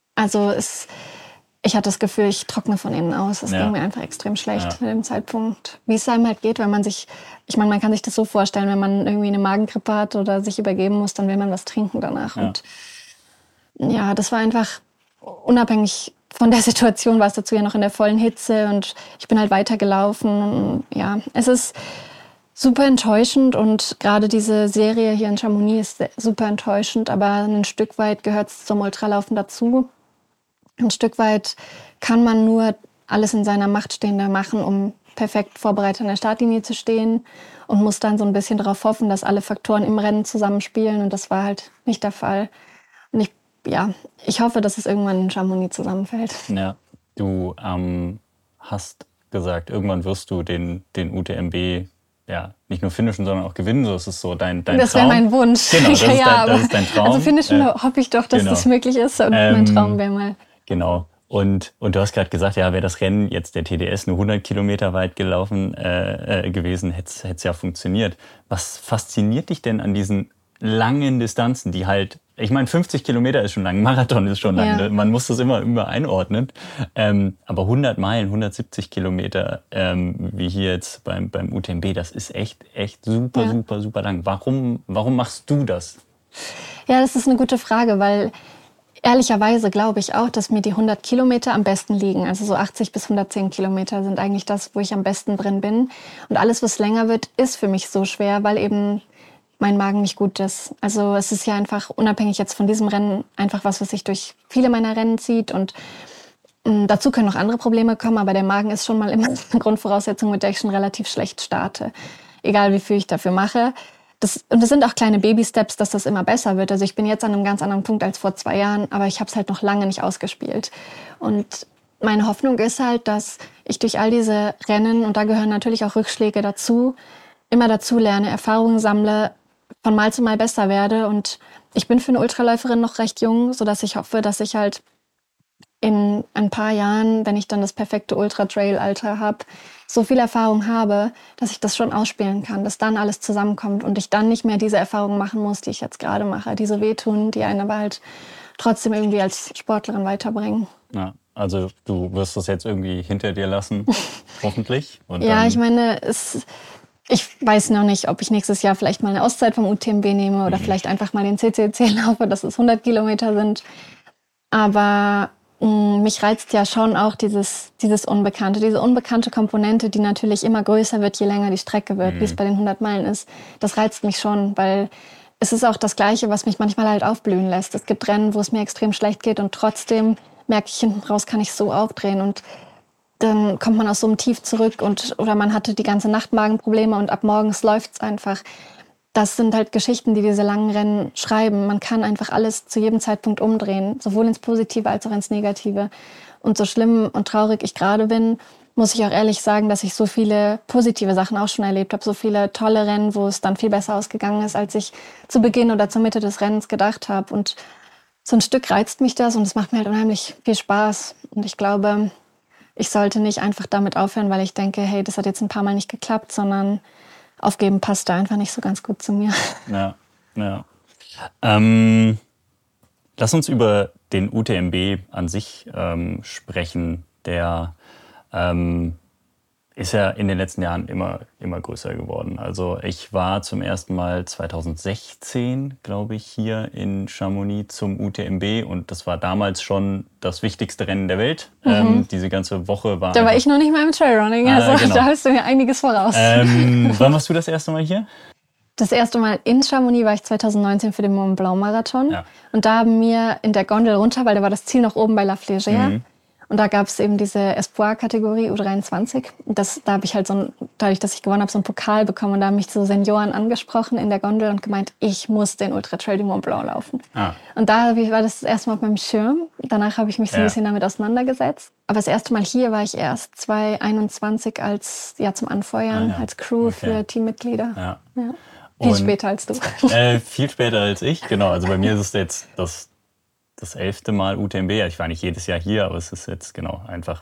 ich hatte das Gefühl, ich trockne von innen aus. Es ging mir einfach extrem schlecht mit dem Zeitpunkt. Wie es einem halt geht, wenn man man kann sich das so vorstellen, wenn man irgendwie eine Magengrippe hat oder sich übergeben muss, dann will man was trinken danach. Ja. Und ja, das war einfach unabhängig von der Situation, war es dazu ja noch in der vollen Hitze und ich bin halt weitergelaufen. Und ja, es ist super enttäuschend und gerade diese Serie hier in Chamonix ist super enttäuschend, aber ein Stück weit gehört es zum Ultralaufen dazu. Ein Stück weit kann man nur alles in seiner Macht Stehende machen, um perfekt vorbereitet an der Startlinie zu stehen und muss dann so ein bisschen darauf hoffen, dass alle Faktoren im Rennen zusammenspielen und das war halt nicht der Fall. Und ich hoffe, dass es irgendwann in Chamonix zusammenfällt. Ja, du hast gesagt, irgendwann wirst du den UTMB nicht nur finishen, sondern auch gewinnen. So ist es so dein Traum. Das wäre mein Wunsch. Genau, das ist dein Traum. Also finishen hoffe ich doch, dass das möglich ist und mein Traum wäre mal. Genau. Und du hast gerade gesagt, ja, wäre das Rennen jetzt der TDS nur 100 Kilometer weit gelaufen gewesen, hätte es ja funktioniert. Was fasziniert dich denn an diesen langen Distanzen, die halt, ich meine, 50 Kilometer ist schon lang, Marathon ist schon lang, ne? Man muss das immer einordnen. Aber 100 Meilen, 170 Kilometer, wie hier jetzt beim UTMB, das ist echt super lang. Warum machst du das? Ja, das ist eine gute Frage, weil ehrlicherweise glaube ich auch, dass mir die 100 Kilometer am besten liegen. Also so 80 bis 110 Kilometer sind eigentlich das, wo ich am besten drin bin. Und alles, was länger wird, ist für mich so schwer, weil eben mein Magen nicht gut ist. Also es ist ja einfach unabhängig jetzt von diesem Rennen einfach was sich durch viele meiner Rennen zieht. Und dazu können noch andere Probleme kommen, aber der Magen ist schon mal immer eine Grundvoraussetzung, mit der ich schon relativ schlecht starte. Egal wie viel ich dafür mache. Und das sind auch kleine Baby-Steps, dass das immer besser wird. Also ich bin jetzt an einem ganz anderen Punkt als vor 2 Jahren, aber ich habe es halt noch lange nicht ausgespielt. Und meine Hoffnung ist halt, dass ich durch all diese Rennen, und da gehören natürlich auch Rückschläge dazu, immer dazu lerne, Erfahrungen sammle, von Mal zu Mal besser werde. Und ich bin für eine Ultraläuferin noch recht jung, sodass ich hoffe, dass ich halt in ein paar Jahren, wenn ich dann das perfekte Ultra-Trail-Alter habe, so viel Erfahrung habe, dass ich das schon ausspielen kann, dass dann alles zusammenkommt und ich dann nicht mehr diese Erfahrungen machen muss, die ich jetzt gerade mache, die so wehtun, die einen aber halt trotzdem irgendwie als Sportlerin weiterbringen. Ja, also du wirst das jetzt irgendwie hinter dir lassen, hoffentlich. Und ja, ich meine, ich weiß noch nicht, ob ich nächstes Jahr vielleicht mal eine Auszeit vom UTMB nehme oder vielleicht einfach mal den CCC laufe, dass es 100 Kilometer sind. Aber mich reizt ja schon auch dieses Unbekannte, diese unbekannte Komponente, die natürlich immer größer wird, je länger die Strecke wird, wie es bei den 100 Meilen ist. Das reizt mich schon, weil es ist auch das Gleiche, was mich manchmal halt aufblühen lässt. Es gibt Rennen, wo es mir extrem schlecht geht und trotzdem merke ich, hinten raus kann ich so aufdrehen und dann kommt man aus so einem Tief zurück oder man hatte die ganze Nacht Magenprobleme und ab morgens läuft's einfach. Das sind halt Geschichten, die diese langen Rennen schreiben. Man kann einfach alles zu jedem Zeitpunkt umdrehen, sowohl ins Positive als auch ins Negative. Und so schlimm und traurig ich gerade bin, muss ich auch ehrlich sagen, dass ich so viele positive Sachen auch schon erlebt habe. So viele tolle Rennen, wo es dann viel besser ausgegangen ist, als ich zu Beginn oder zur Mitte des Rennens gedacht habe. Und so ein Stück reizt mich das und es macht mir halt unheimlich viel Spaß. Und ich glaube, ich sollte nicht einfach damit aufhören, weil ich denke, hey, das hat jetzt ein paar Mal nicht geklappt, sondern aufgeben passt da einfach nicht so ganz gut zu mir. Ja. Lass uns über den UTMB an sich sprechen. Der ist ja in den letzten Jahren immer größer geworden. Also ich war zum ersten Mal 2016, glaube ich, hier in Chamonix zum UTMB und das war damals schon das wichtigste Rennen der Welt. Diese ganze Woche war... Da war ich noch nicht mal im Trailrunning, also genau. Da hast du mir einiges voraus. Wann warst du das erste Mal hier? Das erste Mal in Chamonix war ich 2019 für den Mont Blanc Marathon. Ja. Und da haben wir in der Gondel runter, weil da war das Ziel noch oben bei La Flégère. Und da gab es eben diese Espoir-Kategorie U23. Und da habe ich halt dadurch, dass ich gewonnen habe, so einen Pokal bekommen. Und da haben mich so Senioren angesprochen in der Gondel und gemeint, ich muss den Ultra Trail du Mont Blanc laufen. Und da war das erste Mal auf meinem Schirm. Danach habe ich mich so ein bisschen damit auseinandergesetzt. Aber das erste Mal hier war ich erst 2021 zum Anfeuern, als Crew für Teammitglieder. Ja. Viel später als du. Viel später als ich, genau. Also bei mir ist es jetzt das 11. Mal UTMB. Ich war nicht jedes Jahr hier, aber es ist jetzt genau einfach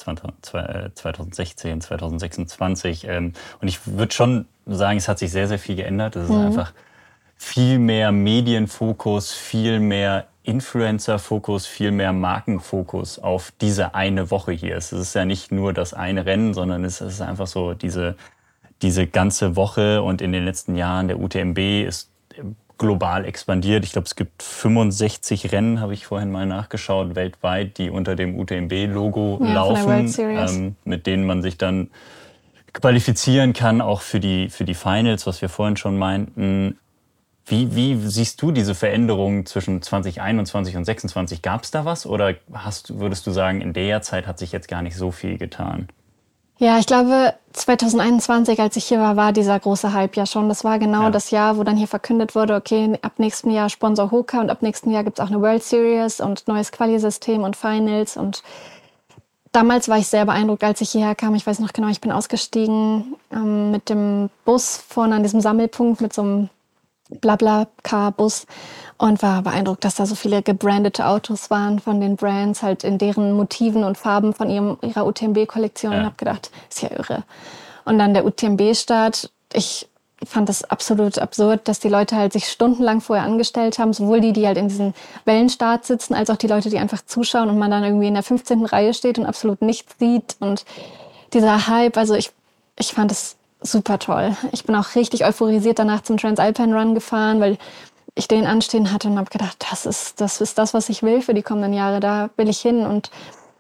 2016, 2026. Und ich würde schon sagen, es hat sich sehr, sehr viel geändert. Es ist einfach viel mehr Medienfokus, viel mehr Influencer-Fokus, viel mehr Markenfokus auf diese eine Woche hier. Es ist ja nicht nur das eine Rennen, sondern es ist einfach so diese ganze Woche und in den letzten Jahren der UTMB ist global expandiert. Ich glaube, es gibt 65 Rennen, habe ich vorhin mal nachgeschaut, weltweit, die unter dem UTMB-Logo laufen, mit denen man sich dann qualifizieren kann, auch für die Finals, was wir vorhin schon meinten. Wie siehst du diese Veränderung zwischen 2021 und 2026? Gab es da was oder würdest du sagen, in der Zeit hat sich jetzt gar nicht so viel getan? Ja, ich glaube, 2021, als ich hier war dieser große Hype ja schon. Das war genau das Jahr, wo dann hier verkündet wurde, okay, ab nächstem Jahr Sponsor Hoka und ab nächstem Jahr gibt's auch eine World Series und neues Quali-System und Finals. Und damals war ich sehr beeindruckt, als ich hierher kam. Ich weiß noch genau, ich bin ausgestiegen mit dem Bus vorne an diesem Sammelpunkt mit so einem Blabla-Car-Bus und war beeindruckt, dass da so viele gebrandete Autos waren von den Brands, halt in deren Motiven und Farben von ihrer UTMB-Kollektion. Und habe gedacht, ist ja irre. Und dann der UTMB-Start. Ich fand das absolut absurd, dass die Leute halt sich stundenlang vorher angestellt haben, sowohl die halt in diesen Wellenstart sitzen, als auch die Leute, die einfach zuschauen und man dann irgendwie in der 15. Reihe steht und absolut nichts sieht. Und dieser Hype, also ich fand es super toll. Ich bin auch richtig euphorisiert danach zum Transalpine Run gefahren, weil ich den anstehen hatte und habe gedacht, das ist das, was ich will für die kommenden Jahre. Da will ich hin. Und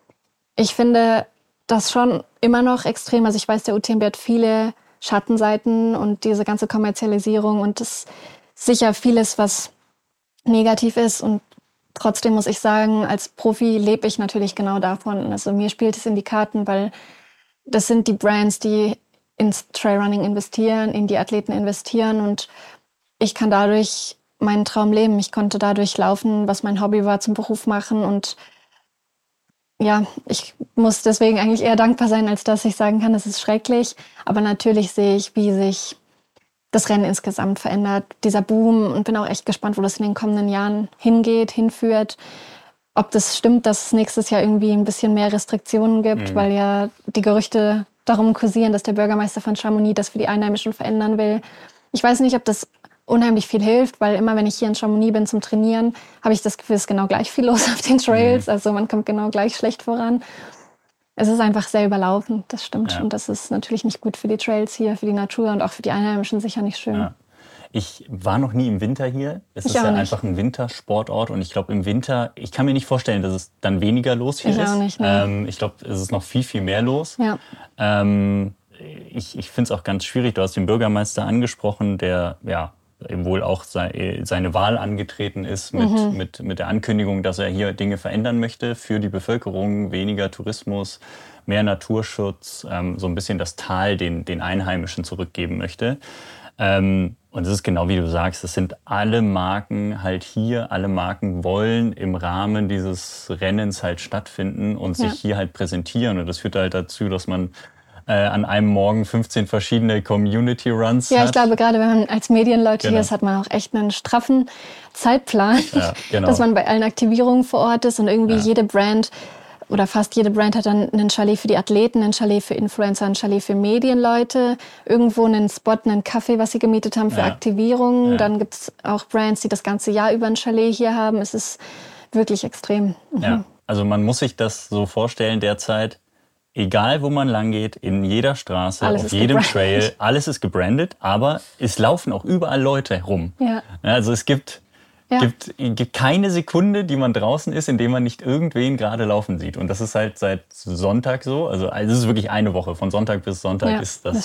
ich finde das schon immer noch extrem. Also ich weiß, der UTMB hat viele Schattenseiten und diese ganze Kommerzialisierung und das sicher vieles, was negativ ist. Und trotzdem muss ich sagen, als Profi lebe ich natürlich genau davon. Also mir spielt es in die Karten, weil das sind die Brands, die ins Trailrunning investieren, in die Athleten investieren und ich kann dadurch meinen Traum leben. Ich konnte dadurch laufen, was mein Hobby war, zum Beruf machen und ja, ich muss deswegen eigentlich eher dankbar sein, als dass ich sagen kann, das ist schrecklich. Aber natürlich sehe ich, wie sich das Rennen insgesamt verändert, dieser Boom und bin auch echt gespannt, wo das in den kommenden Jahren hinführt. Ob das stimmt, dass es nächstes Jahr irgendwie ein bisschen mehr Restriktionen gibt, weil ja die Gerüchte darum kursieren, dass der Bürgermeister von Chamonix das für die Einheimischen verändern will. Ich weiß nicht, ob das unheimlich viel hilft, weil immer, wenn ich hier in Chamonix bin zum Trainieren, habe ich das Gefühl, es ist genau gleich viel los auf den Trails. Also man kommt genau gleich schlecht voran. Es ist einfach sehr überlaufen, das stimmt. Ja. Und das ist natürlich nicht gut für die Trails hier, für die Natur und auch für die Einheimischen sicher nicht schön. Ja. Ich war noch nie im Winter hier. Es ist ja einfach ein Wintersportort und ich glaube im Winter, ich kann mir nicht vorstellen, dass es dann weniger los hier ist. Auch nicht, ne? Ich glaube, es ist noch viel, viel mehr los. Ja. Ich finde es auch ganz schwierig. Du hast den Bürgermeister angesprochen, der eben wohl auch seine Wahl angetreten ist mit der Ankündigung, dass er hier Dinge verändern möchte für die Bevölkerung, weniger Tourismus, mehr Naturschutz, so ein bisschen das Tal den Einheimischen zurückgeben möchte. Und es ist genau wie du sagst, es sind alle Marken halt hier, alle Marken wollen im Rahmen dieses Rennens halt stattfinden und sich hier halt präsentieren. Und das führt halt dazu, dass man an einem Morgen 15 verschiedene Community-Runs hat. Ja, ich glaube, gerade wenn man als Medienleute hier ist, hat man auch echt einen straffen Zeitplan, dass man bei allen Aktivierungen vor Ort ist und irgendwie jede Brand oder fast jede Brand hat dann einen Chalet für die Athleten, einen Chalet für Influencer, einen Chalet für Medienleute, irgendwo einen Spot, einen Café, was sie gemietet haben für Aktivierungen. Dann gibt es auch Brands, die das ganze Jahr über ein Chalet hier haben. Es ist wirklich extrem. Ja, also man muss sich das so vorstellen derzeit, egal wo man lang geht, in jeder Straße, auf jedem Trail, alles ist gebrandet, aber es laufen auch überall Leute rum. Ja. Also es gibt keine Sekunde, die man draußen ist, in der man nicht irgendwen gerade laufen sieht. Und das ist halt seit Sonntag so. Also es ist wirklich eine Woche. Von Sonntag bis Sonntag ist das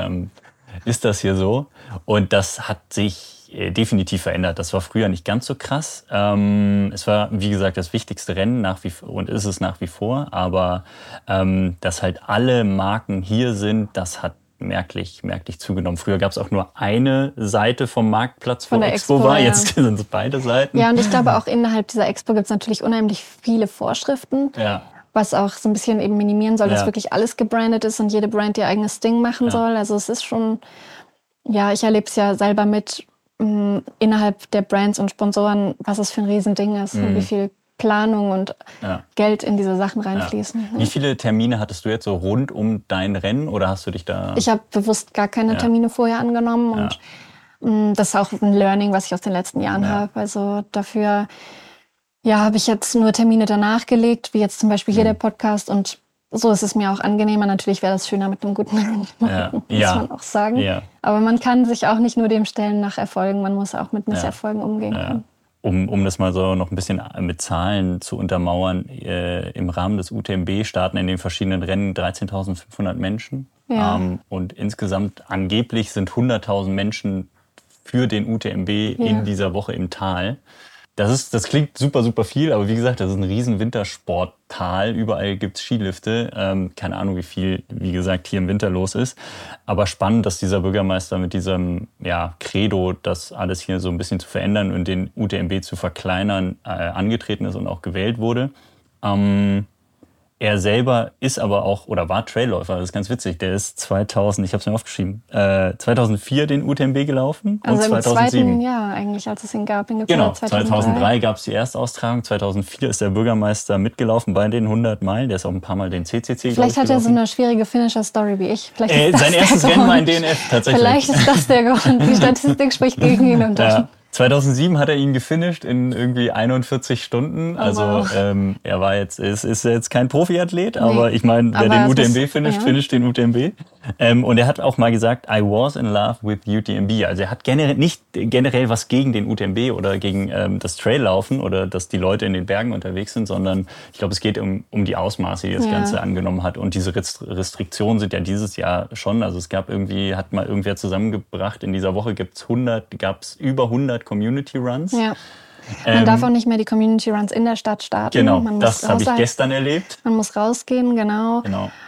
hier so. Und das hat sich definitiv verändert. Das war früher nicht ganz so krass. Es war, wie gesagt, das wichtigste Rennen und ist es nach wie vor. Aber dass halt alle Marken hier sind, das hat merklich zugenommen. Früher gab es auch nur eine Seite vom Marktplatz, wo Expo war. Jetzt sind es beide Seiten. Ja, und ich glaube auch innerhalb dieser Expo gibt es natürlich unheimlich viele Vorschriften, was auch so ein bisschen eben minimieren soll, dass wirklich alles gebrandet ist und jede Brand ihr eigenes Ding machen soll. Also es ist schon, ich erlebe es ja selber mit innerhalb der Brands und Sponsoren, was es für ein Riesending ist und wie viel Planung und Geld in diese Sachen reinfließen. Wie viele Termine hattest du jetzt so rund um dein Rennen oder hast du dich da... Ich habe bewusst gar keine Termine vorher angenommen und das ist auch ein Learning, was ich aus den letzten Jahren habe. Also dafür habe ich jetzt nur Termine danach gelegt, wie jetzt zum Beispiel hier der Podcast und so ist es mir auch angenehmer. Natürlich wäre das schöner mit einem guten Rennen, muss man auch sagen. Ja. Aber man kann sich auch nicht nur dem stellen nach Erfolgen, man muss auch mit Misserfolgen umgehen können. Um das mal so noch ein bisschen mit Zahlen zu untermauern, im Rahmen des UTMB starten in den verschiedenen Rennen 13.500 Menschen. Ja. Und insgesamt angeblich sind 100.000 Menschen für den UTMB in dieser Woche im Tal. Das klingt super, super viel, aber wie gesagt, das ist ein riesen Wintersporttal. Überall gibt's Skilifte. Keine Ahnung, wie viel, wie gesagt, hier im Winter los ist. Aber spannend, dass dieser Bürgermeister mit diesem Credo, das alles hier so ein bisschen zu verändern und den UTMB zu verkleinern, angetreten ist und auch gewählt wurde. Er selber ist aber auch, oder war Trailläufer, das ist ganz witzig. Der ist 2000, ich habe es mir aufgeschrieben, 2004 den UTMB gelaufen also und 2007. Also im zweiten Jahr eigentlich, als es ihn gab. Genau, 2003 gab es die Erstaustragung, 2004 ist der Bürgermeister mitgelaufen bei den 100 Meilen. Der ist auch ein paar Mal den CCC Vielleicht hat er so eine schwierige Finisher-Story wie ich. Sein erstes Rennen war in DNF, tatsächlich. Vielleicht ist das der Grund. Die Statistik spricht gegen ihn. Und 2007 hat er ihn gefinisht in irgendwie 41 Stunden. Also er war ist jetzt kein Profiathlet, aber ich meine, wer den UTMB finisht den UTMB. Und er hat auch mal gesagt, I was in love with UTMB. Also er hat nicht generell was gegen den UTMB oder gegen das Traillaufen oder dass die Leute in den Bergen unterwegs sind, sondern ich glaube, es geht um die Ausmaße, die das Ganze angenommen hat. Und diese Restriktionen sind ja dieses Jahr schon. Also es gab hat mal irgendwer zusammengebracht, in dieser Woche gab es über 100 Community Runs. Ja. Man darf auch nicht mehr die Community Runs in der Stadt starten. Genau, das habe ich gestern erlebt. Man muss rausgehen, genau.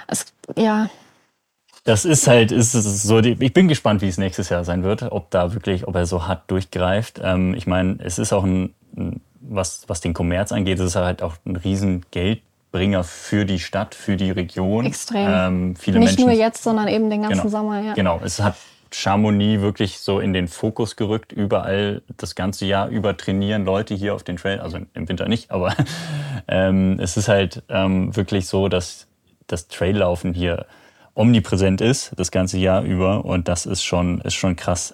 Das ist so. Ich bin gespannt, wie es nächstes Jahr sein wird, ob er so hart durchgreift. Ich meine, es ist auch was den Kommerz angeht, es ist halt auch ein riesen Geldbringer für die Stadt, für die Region. Extrem. Viele nicht Menschen, nur jetzt, sondern eben den ganzen Sommer. Ja. Genau, es hat Chamonix wirklich so in den Fokus gerückt, überall das ganze Jahr über trainieren Leute hier auf den Trail, also im Winter nicht, aber es ist halt wirklich so, dass das Traillaufen hier omnipräsent ist, das ganze Jahr über und das ist schon krass.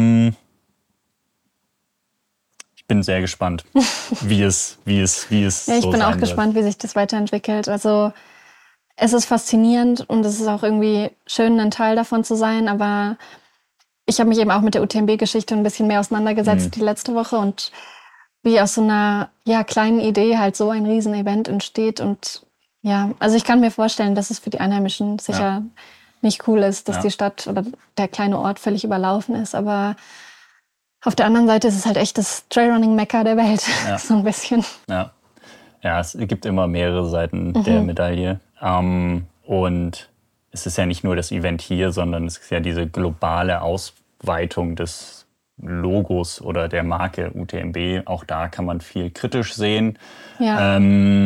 Ich bin sehr gespannt, wie es ja, ich bin auch gespannt, wie sich das weiterentwickelt. Also es ist faszinierend und es ist auch irgendwie schön, ein Teil davon zu sein, aber ich habe mich eben auch mit der UTMB-Geschichte ein bisschen mehr auseinandergesetzt die letzte Woche und wie aus so einer kleinen Idee halt so ein Riesenevent entsteht. Und ja, also ich kann mir vorstellen, dass es für die Einheimischen sicher nicht cool ist, dass die Stadt oder der kleine Ort völlig überlaufen ist. Aber auf der anderen Seite ist es halt echt das Trailrunning-Mekka der Welt, so ein bisschen. Ja, es gibt immer mehrere Seiten der Medaille. Und es ist ja nicht nur das Event hier, sondern es ist ja diese globale Ausweitung des Logos oder der Marke UTMB. Auch da kann man viel kritisch sehen. Ja.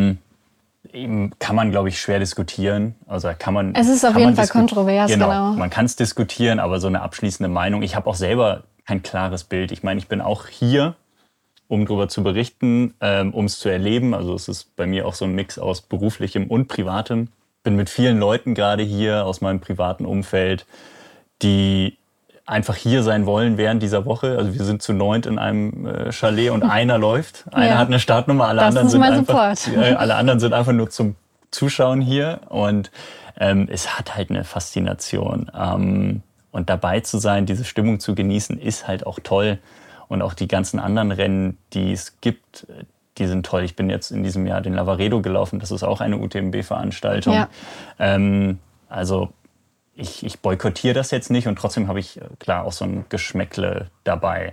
Kann man, glaube ich, schwer diskutieren. Also es ist auf jeden Fall kontrovers, genau. Man kann es diskutieren, aber so eine abschließende Meinung. Ich habe auch selber kein klares Bild. Ich meine, ich bin auch hier, um darüber zu berichten, um es zu erleben. Also es ist bei mir auch so ein Mix aus beruflichem und privatem. Bin mit vielen Leuten gerade hier aus meinem privaten Umfeld, die einfach hier sein wollen während dieser Woche. Also wir sind zu 9 in einem Chalet und einer läuft. Einer hat eine Startnummer, alle anderen sind einfach nur zum Zuschauen hier. Und es hat halt eine Faszination. Und dabei zu sein, diese Stimmung zu genießen, ist halt auch toll. Und auch die ganzen anderen Rennen, die es gibt, die sind toll. Ich bin jetzt in diesem Jahr den Lavaredo gelaufen. Das ist auch eine UTMB-Veranstaltung. Ja. Also ich boykottiere das jetzt nicht und trotzdem habe ich klar auch so ein Geschmäckle dabei.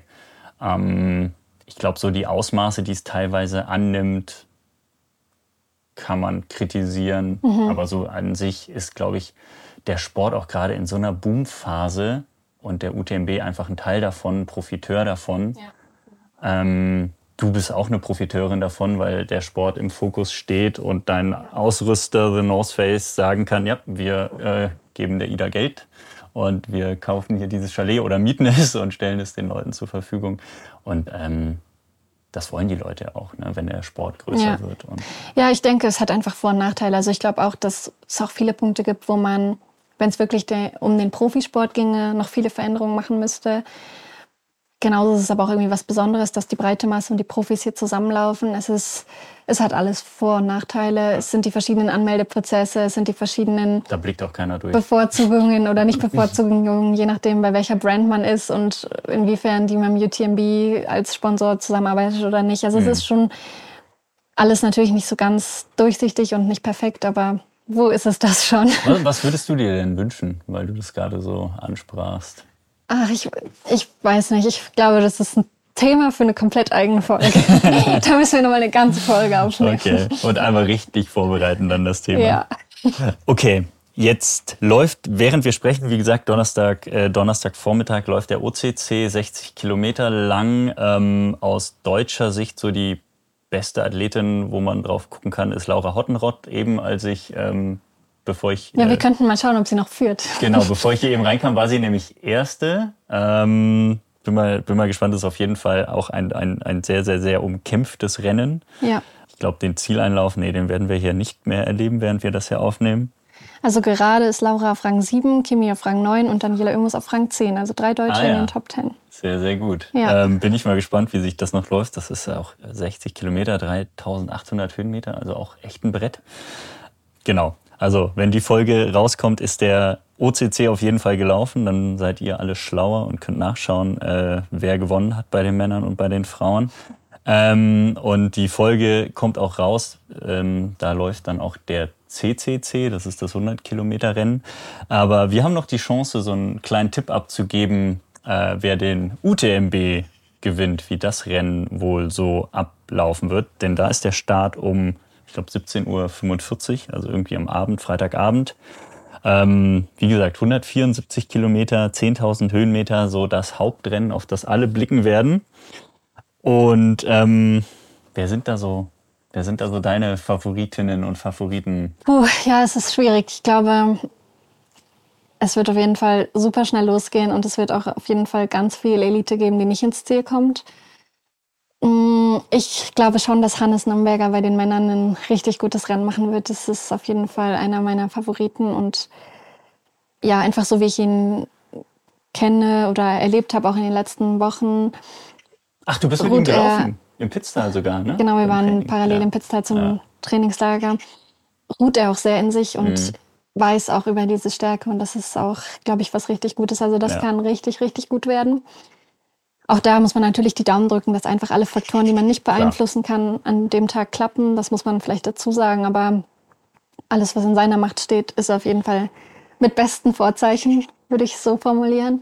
Ich glaube, so die Ausmaße, die es teilweise annimmt, kann man kritisieren. Aber so an sich ist, glaube ich, der Sport auch gerade in so einer Boomphase und der UTMB einfach ein Teil davon, Profiteur davon. Ja. Du bist auch eine Profiteurin davon, weil der Sport im Fokus steht und dein Ausrüster, The North Face, sagen kann, ja, wir geben der Ida Geld und wir kaufen hier dieses Chalet oder mieten es und stellen es den Leuten zur Verfügung. Und das wollen die Leute auch, ne, wenn der Sport größer wird. Und ja, ich denke, es hat einfach Vor- und Nachteile. Also ich glaube auch, dass es auch viele Punkte gibt, wo man, wenn es wirklich um den Profisport ginge, noch viele Veränderungen machen müsste. Genauso ist es aber auch irgendwie was Besonderes, dass die breite Masse und die Profis hier zusammenlaufen. Es hat alles Vor- und Nachteile. Es sind die verschiedenen Anmeldeprozesse, es sind die verschiedenen da blickt auch keiner durch. Bevorzugungen oder Nicht-Bevorzugungen, je nachdem, bei welcher Brand man ist und inwiefern die mit dem UTMB als Sponsor zusammenarbeitet oder nicht. Also es ist schon alles natürlich nicht so ganz durchsichtig und nicht perfekt, aber wo ist es das schon? Was würdest du dir denn wünschen, weil du das gerade so ansprachst? Ach, ich weiß nicht. Ich glaube, das ist ein Thema für eine komplett eigene Folge. Da müssen wir nochmal eine ganze Folge aufnehmen. Okay, und einmal richtig vorbereiten dann das Thema. Ja. Okay, jetzt läuft, während wir sprechen, wie gesagt, Donnerstagvormittag läuft der OCC 60 Kilometer lang. Aus deutscher Sicht so die beste Athletin, wo man drauf gucken kann, ist Laura Hottenrott. Eben als ich... wir könnten mal schauen, ob sie noch führt. Genau, bevor ich hier eben reinkam, war sie nämlich Erste. Bin mal gespannt, das ist auf jeden Fall auch ein sehr, sehr, sehr umkämpftes Rennen. Ja. Ich glaube, den Zieleinlauf, den werden wir hier nicht mehr erleben, während wir das hier aufnehmen. Also gerade ist Laura auf Rang 7, Kimi auf Rang 9 und Daniela Oemus auf Rang 10. Also 3 Deutsche in den Top 10. Sehr, sehr gut. Ja. Bin ich mal gespannt, wie sich das noch läuft. Das ist auch 60 Kilometer, 3.800 Höhenmeter, also auch echt ein Brett. Genau. Also, wenn die Folge rauskommt, ist der OCC auf jeden Fall gelaufen. Dann seid ihr alle schlauer und könnt nachschauen, wer gewonnen hat bei den Männern und bei den Frauen. Und die Folge kommt auch raus. Da läuft dann auch der CCC, das ist das 100-Kilometer-Rennen. Aber wir haben noch die Chance, so einen kleinen Tipp abzugeben, wer den UTMB gewinnt, wie das Rennen wohl so ablaufen wird. Denn da ist der Start um, ich glaube, 17.45 Uhr, also irgendwie am Abend, Freitagabend. Wie gesagt, 174 Kilometer, 10.000 Höhenmeter, so das Hauptrennen, auf das alle blicken werden. Und wer sind da so deine Favoritinnen und Favoriten? Ja, es ist schwierig. Ich glaube, es wird auf jeden Fall super schnell losgehen und es wird auch auf jeden Fall ganz viel Elite geben, die nicht ins Ziel kommt. Ich glaube schon, dass Hannes Nomberger bei den Männern ein richtig gutes Rennen machen wird. Das ist auf jeden Fall einer meiner Favoriten. Und ja, einfach so, wie ich ihn kenne oder erlebt habe, auch in den letzten Wochen. Ach, du bist mit ihm gelaufen? Im Pitztal sogar, ne? Genau, wir waren parallel im Pitztal zum Trainingslager. Ruht er auch sehr in sich und weiß auch über diese Stärke und das ist auch, glaube ich, was richtig Gutes. Also das kann richtig, richtig gut werden. Auch da muss man natürlich die Daumen drücken, dass einfach alle Faktoren, die man nicht beeinflussen kann, an dem Tag klappen. Das muss man vielleicht dazu sagen. Aber alles, was in seiner Macht steht, ist auf jeden Fall mit besten Vorzeichen, würde ich es so formulieren.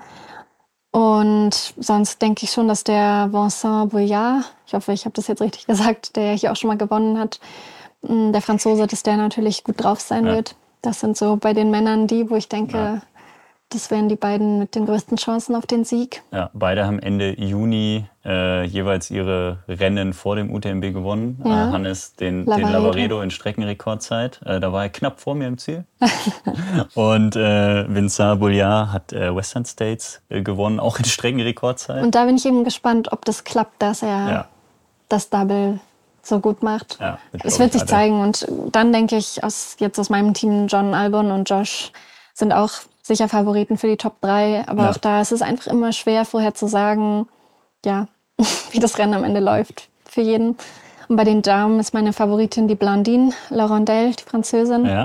Und sonst denke ich schon, dass der Vincent Boillard, ich hoffe, ich habe das jetzt richtig gesagt, der hier auch schon mal gewonnen hat, der Franzose, dass der natürlich gut drauf sein wird. Das sind so bei den Männern die, wo ich denke, das wären die beiden mit den größten Chancen auf den Sieg. Ja, beide haben Ende Juni jeweils ihre Rennen vor dem UTMB gewonnen. Ja. Hannes den Lavaredo in Streckenrekordzeit. Da war er knapp vor mir im Ziel. Und Vincent Boillard hat Western States gewonnen, auch in Streckenrekordzeit. Und da bin ich eben gespannt, ob das klappt, dass er das Double so gut macht. Ja, es wird sich zeigen. Und dann denke ich, aus meinem Team, John Albon und Josh sind auch sicher Favoriten für die Top 3. Aber auch da ist es einfach immer schwer, vorher zu sagen, wie das Rennen am Ende läuft für jeden. Und bei den Damen ist meine Favoritin die Blandine, Laurendale, die Französin. Ja.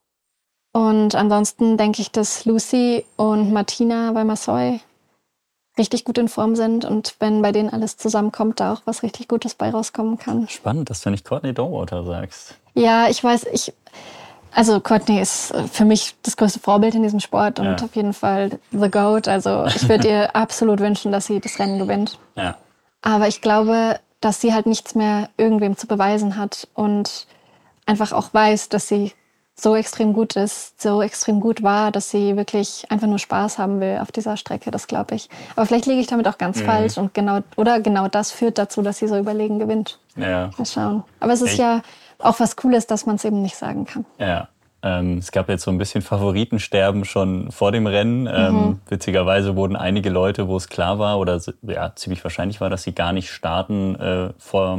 Und ansonsten denke ich, dass Lucy und Martina bei Marseille richtig gut in Form sind. Und wenn bei denen alles zusammenkommt, da auch was richtig Gutes bei rauskommen kann. Spannend, dass du nicht Courtney Dauwalter sagst. Ja, ich weiß, also Courtney ist für mich das größte Vorbild in diesem Sport und auf jeden Fall the GOAT. Also ich würde ihr absolut wünschen, dass sie das Rennen gewinnt. Ja. Aber ich glaube, dass sie halt nichts mehr irgendwem zu beweisen hat und einfach auch weiß, dass sie so extrem gut ist, so extrem gut war, dass sie wirklich einfach nur Spaß haben will auf dieser Strecke, das glaube ich. Aber vielleicht liege ich damit auch ganz falsch und genau das führt dazu, dass sie so überlegen gewinnt. Ja. Mal schauen. Aber es ist ja auch was Cooles, dass man es eben nicht sagen kann. Ja, es gab jetzt so ein bisschen Favoritensterben schon vor dem Rennen. Witzigerweise wurden einige Leute, wo es klar war oder ziemlich wahrscheinlich war, dass sie gar nicht starten, vor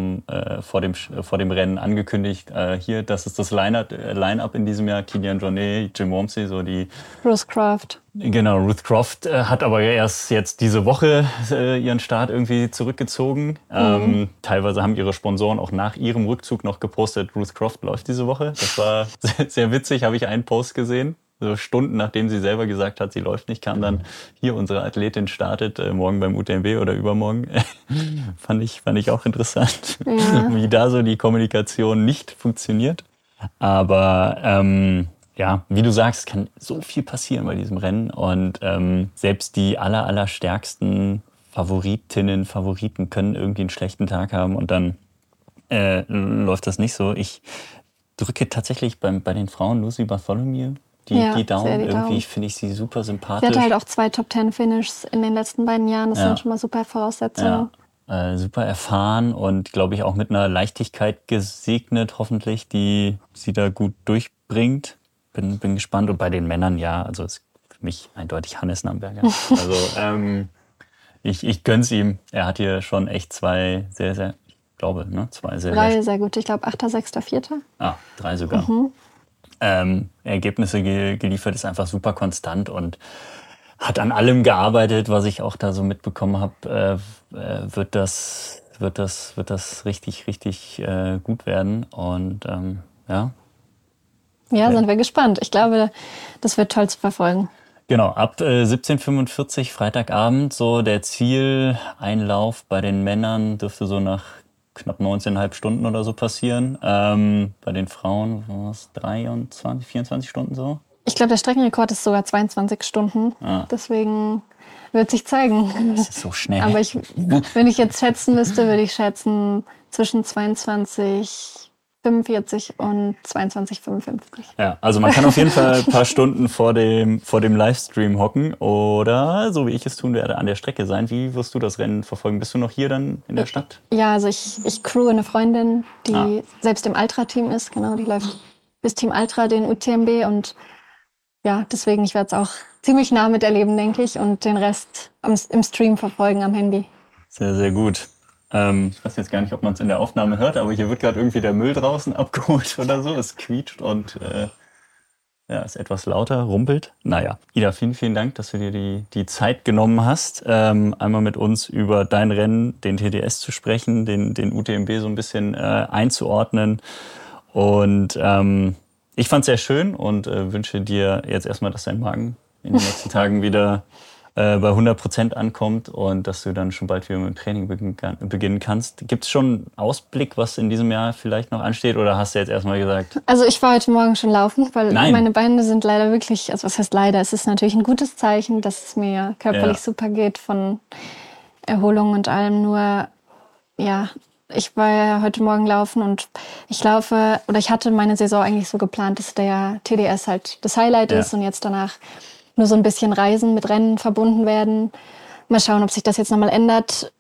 dem Rennen angekündigt. Hier, das ist das Line-Up in diesem Jahr. Kilian Jornet, Jim Wormsley, so die... Ruth Croft. Genau, Ruth Croft hat aber erst jetzt diese Woche ihren Start irgendwie zurückgezogen. Teilweise haben ihre Sponsoren auch nach ihrem Rückzug noch gepostet, Ruth Croft läuft diese Woche. Das war sehr witzig, habe ich einen Post gesehen. So Stunden nachdem sie selber gesagt hat, sie läuft nicht, kam dann, hier, unsere Athletin startet morgen beim UTMB oder übermorgen. Fand ich auch interessant, wie da so die Kommunikation nicht funktioniert. Aber wie du sagst, kann so viel passieren bei diesem Rennen und selbst die allerstärksten Favoriten können irgendwie einen schlechten Tag haben und dann läuft das nicht so. Ich drücke tatsächlich bei den Frauen Lucy Bartholomew die Daumen. Irgendwie finde ich sie super sympathisch. Sie hat halt auch 2 Top-10-Finishes in den letzten beiden Jahren. Das sind schon mal super Voraussetzungen. Ja. Super erfahren und glaube ich auch mit einer Leichtigkeit gesegnet, hoffentlich, die sie da gut durchbringt. Bin gespannt. Und bei den Männern, also ist für mich eindeutig Hannes Namberger. Also ich gönn's ihm. Er hat hier schon echt 2 sehr, sehr, ich glaube, 2 sehr, 3 sehr gut. Ich glaube 8., 6., 4. 3 sogar. Ergebnisse geliefert, ist einfach super konstant und hat an allem gearbeitet, was ich auch da so mitbekommen habe. Wird das richtig, richtig gut werden. Und Ja, sind wir gespannt. Ich glaube, das wird toll zu verfolgen. Genau, ab 17:45 Freitagabend, so der Zieleinlauf bei den Männern dürfte so nach knapp 19,5 Stunden oder so passieren. Bei den Frauen war es 23, 24 Stunden so? Ich glaube, der Streckenrekord ist sogar 22 Stunden. Deswegen wird sich zeigen. Das ist so schnell. Aber wenn ich jetzt schätzen müsste, würde ich schätzen zwischen 22:45 und 22:55. Ja, also man kann auf jeden Fall ein paar Stunden vor dem Livestream hocken oder, so wie ich es tun werde, an der Strecke sein. Wie wirst du das Rennen verfolgen? Bist du noch hier dann in der Stadt? Ja, also ich crewe eine Freundin, die selbst im Ultra-Team ist. Genau, die läuft bis Team Ultra den UTMB und deswegen, ich werde es auch ziemlich nah miterleben, denke ich, und den Rest im Stream verfolgen am Handy. Sehr, sehr gut. Ich weiß jetzt gar nicht, ob man es in der Aufnahme hört, aber hier wird gerade irgendwie der Müll draußen abgeholt oder so. Es quietscht und ist etwas lauter, rumpelt. Naja, Ida, vielen, vielen Dank, dass du dir die Zeit genommen hast, einmal mit uns über dein Rennen, den TDS zu sprechen, den UTMB so ein bisschen einzuordnen. Und Ich fand es sehr schön und wünsche dir jetzt erstmal, dass dein Magen in den nächsten Tagen wieder bei 100% ankommt und dass du dann schon bald wieder mit dem Training beginnen kannst. Gibt es schon einen Ausblick, was in diesem Jahr vielleicht noch ansteht, oder hast du jetzt erstmal gesagt? Also ich war heute Morgen schon laufen, weil meine Beine sind leider wirklich, also was heißt leider, es ist natürlich ein gutes Zeichen, dass es mir körperlich super geht von Erholung und allem, nur ich war ja heute Morgen laufen und ich hatte meine Saison eigentlich so geplant, dass der TDS halt das Highlight ist und jetzt danach nur so ein bisschen Reisen mit Rennen verbunden werden. Mal schauen, ob sich das jetzt nochmal ändert.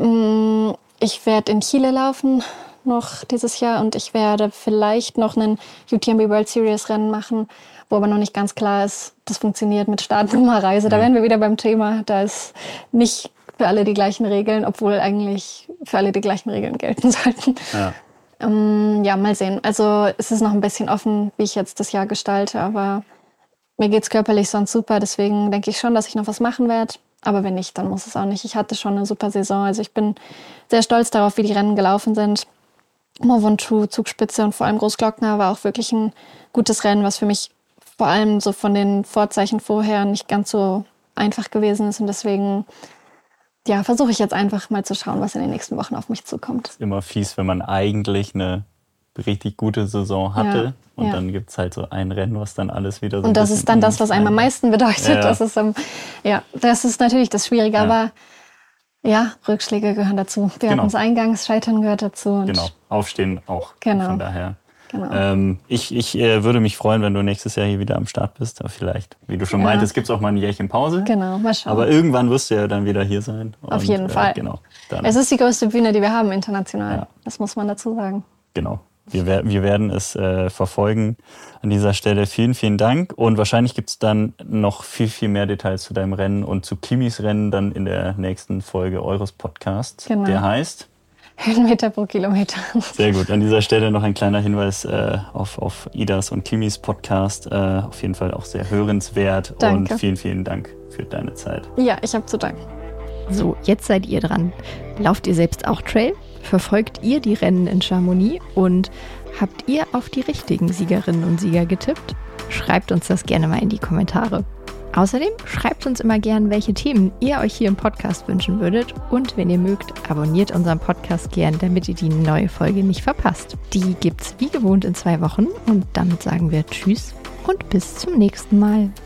Ich werde in Chile laufen noch dieses Jahr und ich werde vielleicht noch einen UTMB World Series Rennen machen, wo aber noch nicht ganz klar ist, das funktioniert mit Startnummerreise. Da wären wir wieder beim Thema. Da ist nicht für alle die gleichen Regeln, obwohl eigentlich für alle die gleichen Regeln gelten sollten. Ja, mal sehen. Also es ist noch ein bisschen offen, wie ich jetzt das Jahr gestalte, aber mir geht's körperlich sonst super, deswegen denke ich schon, dass ich noch was machen werde. Aber wenn nicht, dann muss es auch nicht. Ich hatte schon eine super Saison. Also ich bin sehr stolz darauf, wie die Rennen gelaufen sind. Mont Ventoux, Zugspitze und vor allem Großglockner war auch wirklich ein gutes Rennen, was für mich vor allem so von den Vorzeichen vorher nicht ganz so einfach gewesen ist. Und deswegen versuche ich jetzt einfach mal zu schauen, was in den nächsten Wochen auf mich zukommt. Ist immer fies, wenn man eigentlich eine richtig gute Saison hatte und dann gibt es halt so ein Rennen, was dann alles wieder so. Und das ist dann das, was einem am meisten bedeutet. Das ist natürlich das Schwierige, aber Rückschläge gehören dazu. Wir hatten es eingangs, Scheitern gehört dazu. Und Aufstehen auch. Von daher. Genau. Ich würde mich freuen, wenn du nächstes Jahr hier wieder am Start bist. Aber vielleicht, wie du schon meintest, gibt es auch mal ein Jährchen Pause. Genau, mal schauen. Aber irgendwann wirst du ja dann wieder hier sein. Auf jeden Fall. Genau, es ist die größte Bühne, die wir haben international. Ja. Das muss man dazu sagen. Genau. Wir werden es verfolgen. An dieser Stelle vielen, vielen Dank. Und wahrscheinlich gibt es dann noch viel, viel mehr Details zu deinem Rennen und zu Kimis Rennen dann in der nächsten Folge eures Podcasts. Genau. Der heißt Höhenmeter pro Kilometer. Sehr gut. An dieser Stelle noch ein kleiner Hinweis auf Idas und Kimis Podcast. Auf jeden Fall auch sehr hörenswert. Danke. Und vielen, vielen Dank für deine Zeit. Ja, ich habe zu danken. So, jetzt seid ihr dran. Lauft ihr selbst auch Trail? Verfolgt ihr die Rennen in Chamonix? Und habt ihr auf die richtigen Siegerinnen und Sieger getippt? Schreibt uns das gerne mal in die Kommentare. Außerdem schreibt uns immer gern, welche Themen ihr euch hier im Podcast wünschen würdet. Und wenn ihr mögt, abonniert unseren Podcast gern, damit ihr die neue Folge nicht verpasst. Die gibt's wie gewohnt in 2 Wochen. Und damit sagen wir Tschüss und bis zum nächsten Mal.